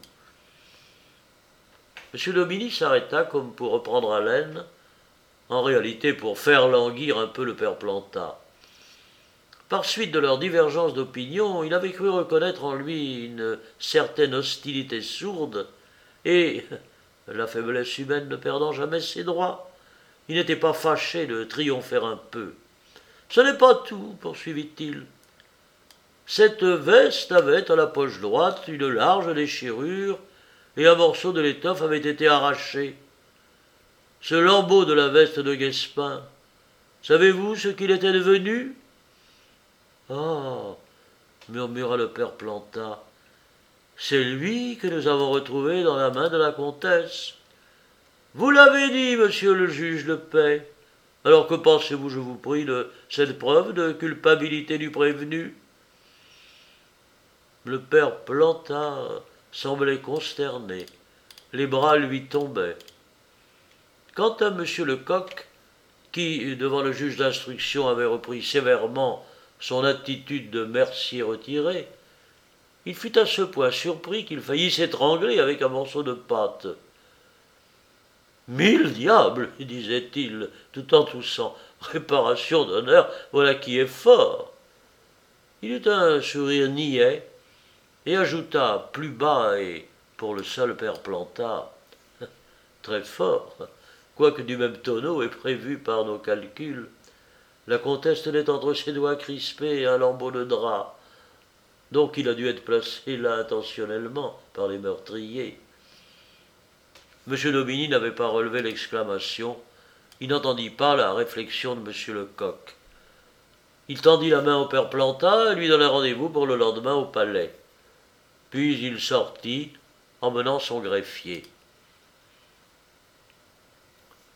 M. Domini s'arrêta comme pour reprendre haleine, en réalité pour faire languir un peu le père Planta. Par suite de leur divergence d'opinion, il avait cru reconnaître en lui une certaine hostilité sourde, et, la faiblesse humaine ne perdant jamais ses droits, il n'était pas fâché de triompher un peu. Ce n'est pas tout, poursuivit-il. Cette veste avait à la poche droite une large déchirure, et un morceau de l'étoffe avait été arraché. Ce lambeau de la veste de Guespin, savez-vous ce qu'il était devenu ? Ah, murmura le père Planta, c'est lui que nous avons retrouvé dans la main de la comtesse. Vous l'avez dit, monsieur le juge de paix. Alors que pensez-vous, je vous prie, de cette preuve de culpabilité du prévenu ? Le père Planta semblait consterné. Les bras lui tombaient. Quant à monsieur Lecoq, qui, devant le juge d'instruction, avait repris sévèrement son attitude de mercier retiré, il fut à ce point surpris qu'il faillit s'étrangler avec un morceau de pâte. « Mille diables !» disait-il, tout en toussant. « Réparation d'honneur, voilà qui est fort !» Il eut un sourire niais et ajouta plus bas et pour le seul père Planta, « Très fort, quoique du même tonneau et prévu par nos calculs. La comtesse tenait entre ses doigts crispés un lambeau de drap, donc il a dû être placé là intentionnellement par les meurtriers. » M. Domini n'avait pas relevé l'exclamation, il n'entendit pas la réflexion de M. Lecoq. Il tendit la main au père Planta et lui donna rendez-vous pour le lendemain au palais. Puis il sortit, emmenant son greffier.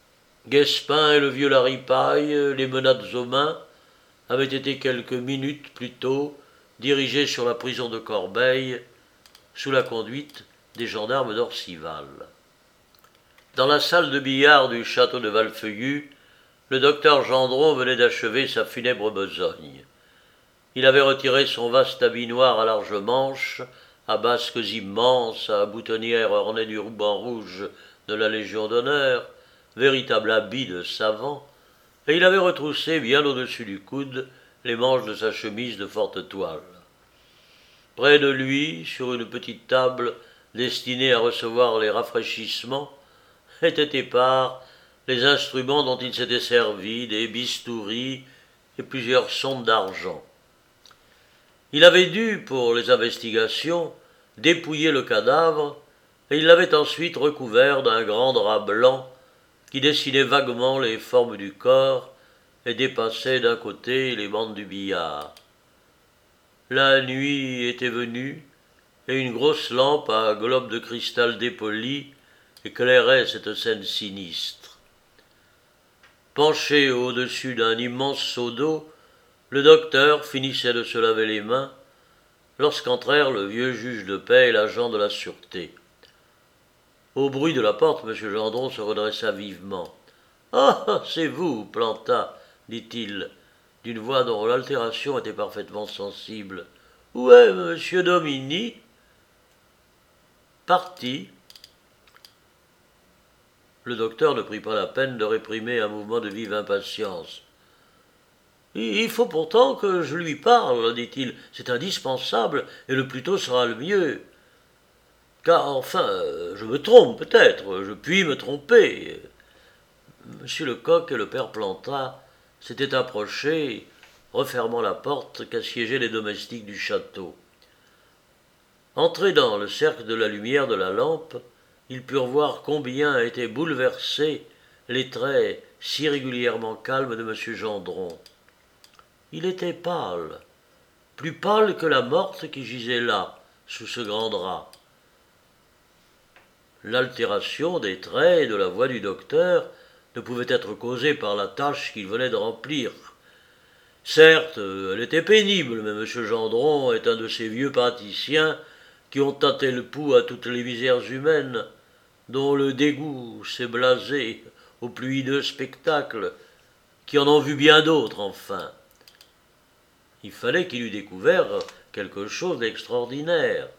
Guespin et le vieux Laripaille, les menottes aux mains, avaient été quelques minutes plus tôt dirigés sur la prison de Corbeil, sous la conduite des gendarmes d'Orcival. Dans la salle de billard du château de Valfeuillu, le docteur Gendron venait d'achever sa funèbre besogne. Il avait retiré son vaste habit noir à larges manches, à basques immenses, à boutonnières ornées du ruban rouge de la Légion d'honneur, véritable habit de savant, et il avait retroussé bien au-dessus du coude les manches de sa chemise de forte toile. Près de lui, sur une petite table destinée à recevoir les rafraîchissements, étaient épars les instruments dont il s'était servi, des bistouris et plusieurs sondes d'argent. Il avait dû, pour les investigations, dépouiller le cadavre, et il l'avait ensuite recouvert d'un grand drap blanc qui dessinait vaguement les formes du corps et dépassait d'un côté les bandes du billard. La nuit était venue, et une grosse lampe à globe de cristal dépoli éclairait cette scène sinistre. Penché au-dessus d'un immense seau d'eau, le docteur finissait de se laver les mains lorsqu'entrèrent le vieux juge de paix et l'agent de la sûreté. Au bruit de la porte, M. Gendron se redressa vivement. « Ah, c'est vous, Planta, dit-il, d'une voix dont l'altération était parfaitement sensible. Où est M. Domini ? Parti. Le docteur ne prit pas la peine de réprimer un mouvement de vive impatience. Il faut pourtant que je lui parle, dit-il. C'est indispensable, et le plus tôt sera le mieux. Car, enfin, je me trompe peut-être, je puis me tromper. Monsieur Lecoq et le père Planta s'étaient approchés, refermant la porte qu'assiégeaient les domestiques du château. Entrés dans le cercle de la lumière de la lampe, ils purent voir combien étaient bouleversés les traits si régulièrement calmes de M. Gendron. Il était pâle, plus pâle que la morte qui gisait là, sous ce grand drap. L'altération des traits et de la voix du docteur ne pouvait être causée par la tâche qu'il venait de remplir. Certes, elle était pénible, mais M. Gendron est un de ces vieux praticiens qui ont tâté le pouls à toutes les misères humaines, dont le dégoût s'est blasé au plus hideux spectacle, qui en ont vu bien d'autres, enfin. Il fallait qu'il eût découvert quelque chose d'extraordinaire.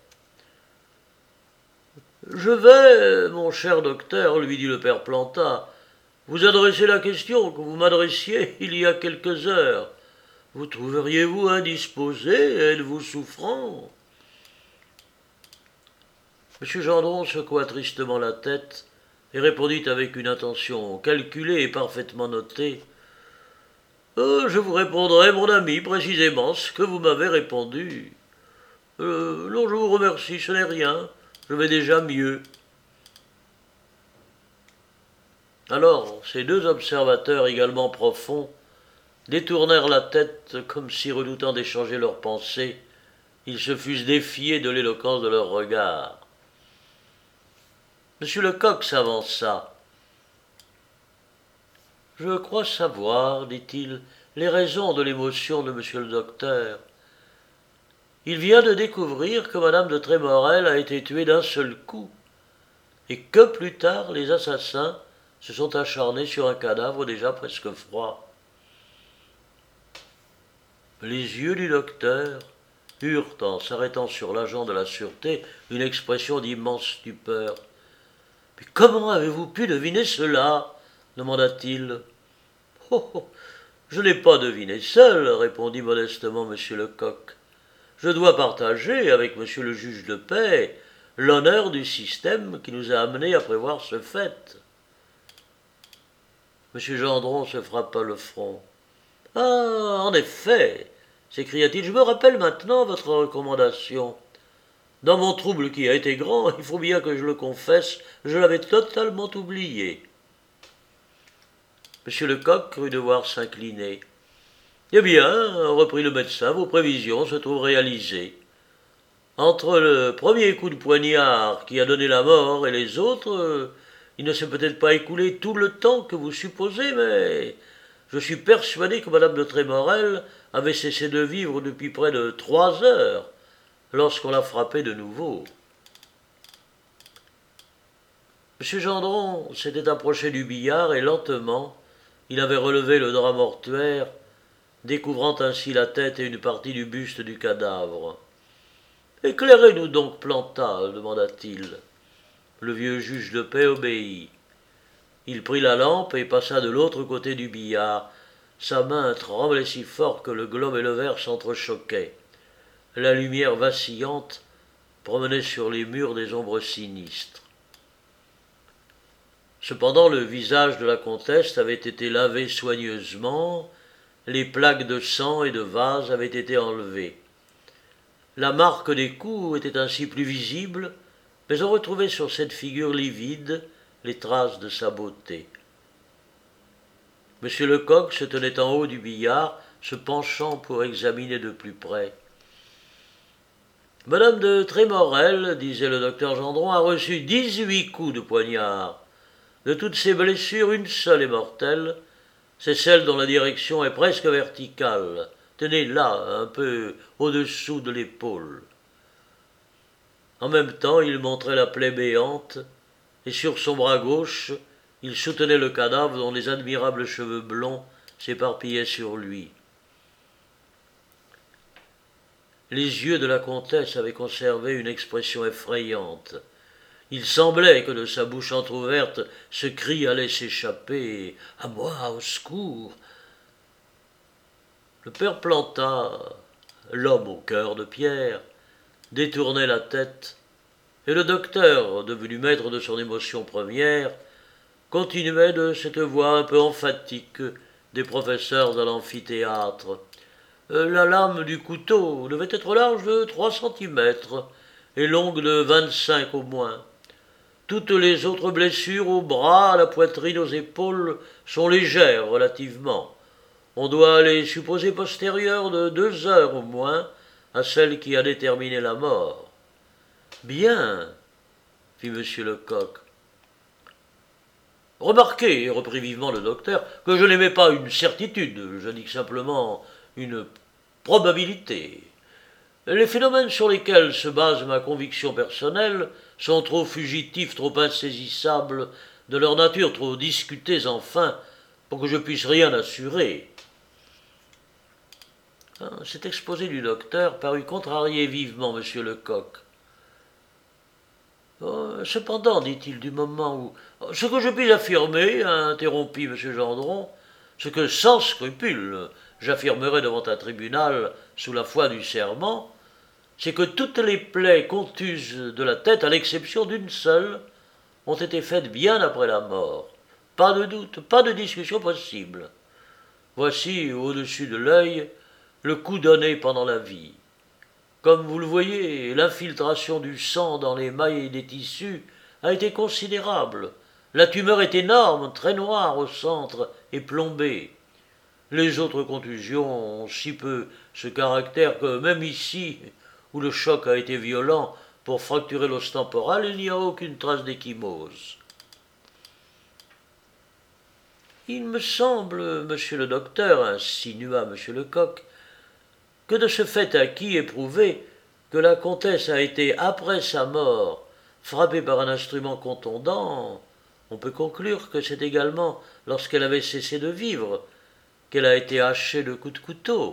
« Je vais, mon cher docteur, lui dit le père Planta, vous adresser la question que vous m'adressiez il y a quelques heures. Vous trouveriez-vous indisposé, êtes-vous souffrant ?» M. Gendron secoua tristement la tête et répondit avec une intention calculée et parfaitement notée. Euh, « Je vous répondrai, mon ami, précisément ce que vous m'avez répondu. Euh, non, je vous remercie, ce n'est rien. Je vais déjà mieux. » Alors, ces deux observateurs également profonds détournèrent la tête comme si redoutant d'échanger leurs pensées, ils se fussent défiés de l'éloquence de leur regard. Monsieur Lecoq s'avança. « Je crois savoir, dit-il, les raisons de l'émotion de monsieur le docteur. Il vient de découvrir que madame de Trémorel a été tuée d'un seul coup, et que plus tard les assassins se sont acharnés sur un cadavre déjà presque froid. » Les yeux du docteur eurent, en s'arrêtant sur l'agent de la sûreté, une expression d'immense stupeur. « Mais comment avez-vous pu deviner cela ?» demanda-t-il. « Oh, oh, je n'ai pas deviné seul, » répondit modestement M. Lecoq. « Je dois partager avec M. le juge de paix l'honneur du système qui nous a amenés à prévoir ce fait. » M. Gendron se frappa le front. « Ah, en effet, s'écria-t-il, je me rappelle maintenant votre recommandation. Dans mon trouble qui a été grand, il faut bien que je le confesse, je l'avais totalement oublié. » M. Lecoq crut devoir s'incliner. « Eh bien, reprit le médecin, vos prévisions se trouvent réalisées. Entre le premier coup de poignard qui a donné la mort et les autres, il ne s'est peut-être pas écoulé tout le temps que vous supposez, mais je suis persuadé que madame de Trémorel avait cessé de vivre depuis près de trois heures, lorsqu'on l'a frappée de nouveau. M. Gendron s'était approché du billard et lentement, il avait relevé le drap mortuaire, découvrant ainsi la tête et une partie du buste du cadavre. « Éclairez-nous donc, Planta, demanda-t-il. Le vieux juge de paix obéit. Il prit la lampe et passa de l'autre côté du billard. Sa main tremblait si fort que le globe et le verre s'entrechoquaient. La lumière vacillante promenait sur les murs des ombres sinistres. Cependant, le visage de la comtesse avait été lavé soigneusement, les plaques de sang et de vase avaient été enlevées. La marque des coups était ainsi plus visible, mais on retrouvait sur cette figure livide les traces de sa beauté. Monsieur Lecoq se tenait en haut du billard, se penchant pour examiner de plus près. « Madame de Trémorel, disait le docteur Gendron, a reçu dix-huit coups de poignard. De toutes ces blessures, une seule est mortelle, c'est celle dont la direction est presque verticale. Tenez là, un peu au-dessous de l'épaule. » En même temps, il montrait la plaie béante, et sur son bras gauche, il soutenait le cadavre dont les admirables cheveux blonds s'éparpillaient sur lui. Les yeux de la comtesse avaient conservé une expression effrayante. Il semblait que de sa bouche entr'ouverte ce cri allait s'échapper. « À moi, au secours !» Le père Planta, l'homme au cœur de pierre, détournait la tête, et le docteur, devenu maître de son émotion première, continuait de cette voix un peu emphatique des professeurs à l'amphithéâtre. La lame du couteau devait être large de trois centimètres et longue de vingt-cinq au moins. Toutes les autres blessures aux bras, à la poitrine, aux épaules sont légères relativement. On doit les supposer postérieures de deux heures au moins à celle qui a déterminé la mort. « Bien, fit M. Lecoq. « Remarquez, reprit vivement le docteur, que je n'émets pas une certitude, j'indique simplement une probabilité. Les phénomènes sur lesquels se base ma conviction personnelle sont trop fugitifs, trop insaisissables, de leur nature trop discutés enfin, pour que je puisse rien assurer. » Cet exposé du docteur parut contrarier vivement M. Lecoq. « Cependant, dit-il, du moment où... Ce que je puis affirmer, interrompit M. Gendron, ce que sans scrupule j'affirmerai devant un tribunal sous la foi du serment, c'est que toutes les plaies contuses de la tête, à l'exception d'une seule, ont été faites bien après la mort. Pas de doute, pas de discussion possible. Voici, au-dessus de l'œil, le coup donné pendant la vie. Comme vous le voyez, l'infiltration du sang dans les mailles des tissus a été considérable. La tumeur est énorme, très noire au centre et plombée. Les autres contusions ont si peu ce caractère que même ici, où le choc a été violent pour fracturer l'os temporal, il n'y a aucune trace d'échymose. Il me semble, monsieur le docteur, insinua monsieur Lecoq, que de ce fait acquis et prouvé que la comtesse a été, après sa mort, frappée par un instrument contondant, on peut conclure que c'est également lorsqu'elle avait cessé de vivre qu'elle a été hachée de coups de couteau.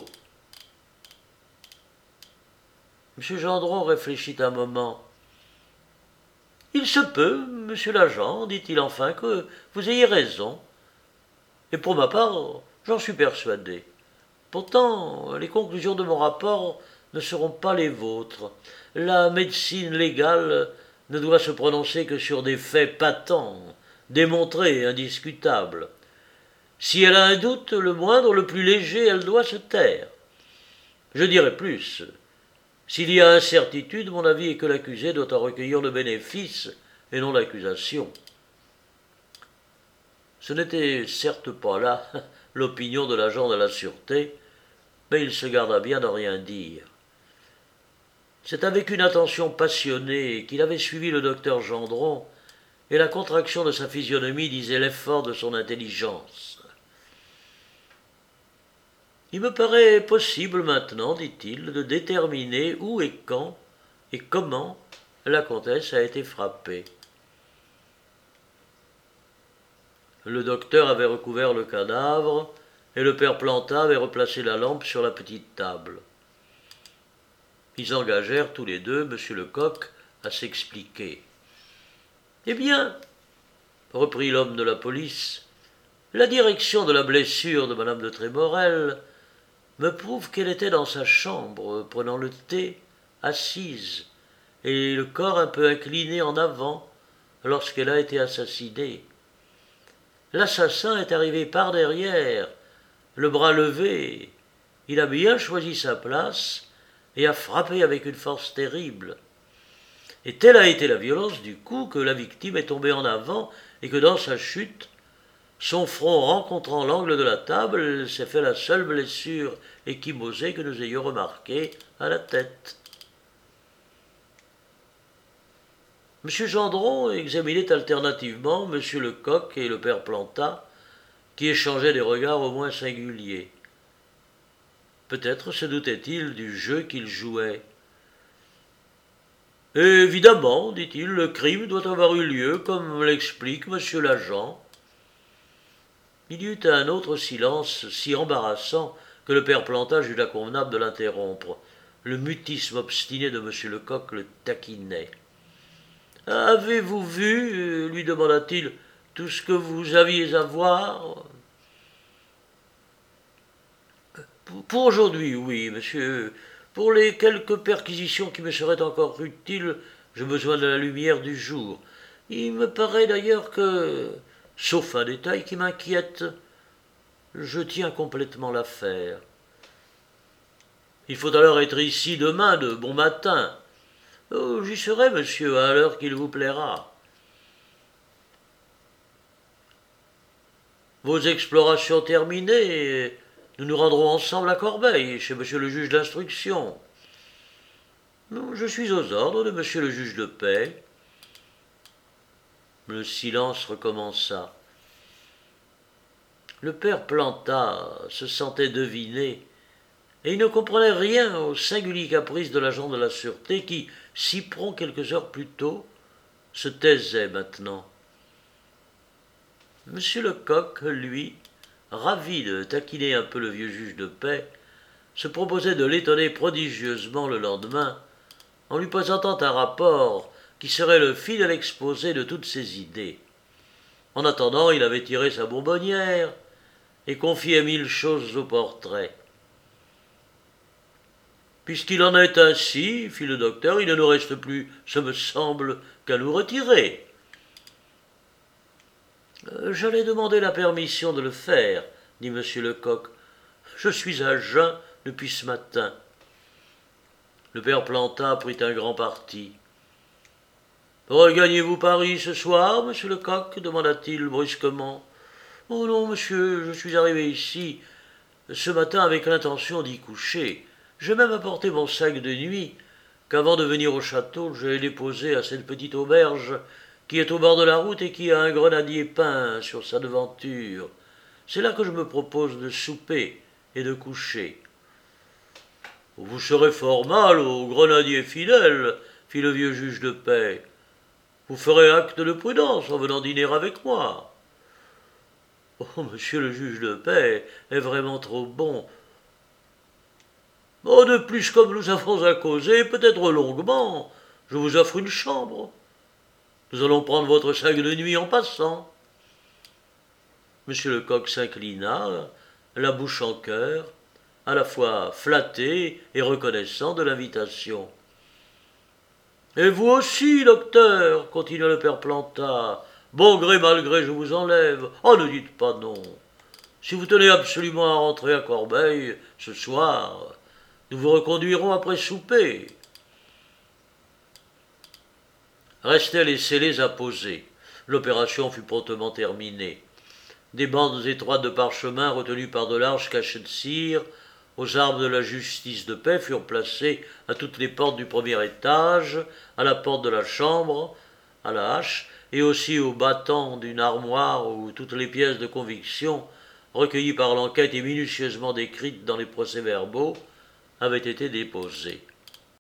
M. Gendron réfléchit un moment. « Il se peut, monsieur l'agent, dit-il enfin, que vous ayez raison. Et pour ma part, j'en suis persuadé. Pourtant, les conclusions de mon rapport ne seront pas les vôtres. La médecine légale ne doit se prononcer que sur des faits patents, démontrés et indiscutables. Si elle a un doute, le moindre, le plus léger, elle doit se taire. Je dirai plus. S'il y a incertitude, mon avis est que l'accusé doit en recueillir le bénéfice et non l'accusation. » Ce n'était certes pas là l'opinion de l'agent de la sûreté, mais il se garda bien de rien dire. C'est avec une attention passionnée qu'il avait suivi le docteur Gendron et la contraction de sa physionomie disait l'effort de son intelligence. « Il me paraît possible maintenant, dit-il, de déterminer où et quand et comment la comtesse a été frappée. » Le docteur avait recouvert le cadavre, et le père Planta avait replacé la lampe sur la petite table. Ils engagèrent tous les deux M. Lecoq à s'expliquer. « Eh bien, reprit l'homme de la police, la direction de la blessure de Madame de Trémorel me prouve qu'elle était dans sa chambre, prenant le thé, assise, et le corps un peu incliné en avant lorsqu'elle a été assassinée. L'assassin est arrivé par derrière, le bras levé. Il a bien choisi sa place et a frappé avec une force terrible. Et telle a été la violence du coup que la victime est tombée en avant et que dans sa chute, son front rencontrant l'angle de la table, s'est fait la seule blessure échymosée que nous ayons remarquée à la tête. » M. Gendron examinait alternativement M. Lecoq et le père Planta, qui échangeaient des regards au moins singuliers. Peut-être se doutait-il du jeu qu'ils jouaient. « Évidemment, dit-il, le crime doit avoir eu lieu, comme l'explique M. l'agent. » Il y eut un autre silence si embarrassant que le père Planta jugea convenable de l'interrompre. Le mutisme obstiné de M. Lecoq le taquinait. « Avez-vous vu, lui demanda-t-il, tout ce que vous aviez à voir ?»« Pour aujourd'hui, oui, monsieur. Pour les quelques perquisitions qui me seraient encore utiles, j'ai besoin de la lumière du jour. Il me paraît d'ailleurs que, sauf un détail qui m'inquiète, je tiens complètement l'affaire. Il faut alors être ici demain de bon matin. Oh, j'y serai, monsieur, à l'heure qu'il vous plaira. Vos explorations terminées, nous nous rendrons ensemble à Corbeil, chez monsieur le juge d'instruction. Je suis aux ordres de monsieur le juge de paix. Le silence recommença. Le père Planta se sentait deviné, et il ne comprenait rien au singulier caprice de l'agent de la sûreté qui, si prompt quelques heures plus tôt, se taisait maintenant. M. Lecoq, lui, ravi de taquiner un peu le vieux juge de paix, se proposait de l'étonner prodigieusement le lendemain en lui présentant un rapport qui serait le fidèle exposé de toutes ses idées. En attendant, il avait tiré sa bonbonnière et confié mille choses au portrait. « Puisqu'il en est ainsi, fit le docteur, il ne nous reste plus, ce me semble, qu'à nous retirer. »« J'allais demander la permission de le faire, dit M. Lecoq. Je suis à jeun depuis ce matin. » Le père Planta prit un grand parti. « Regagnez-vous Paris ce soir, monsieur Lecoq ?» demanda-t-il brusquement. « Oh non, monsieur, je suis arrivé ici ce matin avec l'intention d'y coucher. J'ai même apporté mon sac de nuit, qu'avant de venir au château, j'ai déposé à cette petite auberge qui est au bord de la route et qui a un grenadier peint sur sa devanture. C'est là que je me propose de souper et de coucher. » « Vous serez fort mal au grenadier fidèle, fit le vieux juge de paix. Vous ferez acte de prudence en venant dîner avec moi. »« Oh, monsieur le juge de paix est vraiment trop bon. »« Oh, de plus, comme nous avons à causer, peut-être longuement, je vous offre une chambre. Nous allons prendre votre sac de nuit en passant. » Monsieur Lecoq s'inclina, la bouche en cœur, à la fois flatté et reconnaissant de l'invitation. « Et vous aussi, docteur, continua le père Planta. Bon gré, mal gré, je vous enlève. Oh, ne dites pas non. Si vous tenez absolument à rentrer à Corbeil ce soir, nous vous reconduirons après souper. » Restaient les scellés à poser. L'opération fut promptement terminée. Des bandes étroites de parchemin retenues par de larges cachets de cire aux arbres de la justice de paix furent placés à toutes les portes du premier étage, à la porte de la chambre, à la hache, et aussi au battant d'une armoire où toutes les pièces de conviction, recueillies par l'enquête et minutieusement décrites dans les procès-verbaux, avaient été déposées.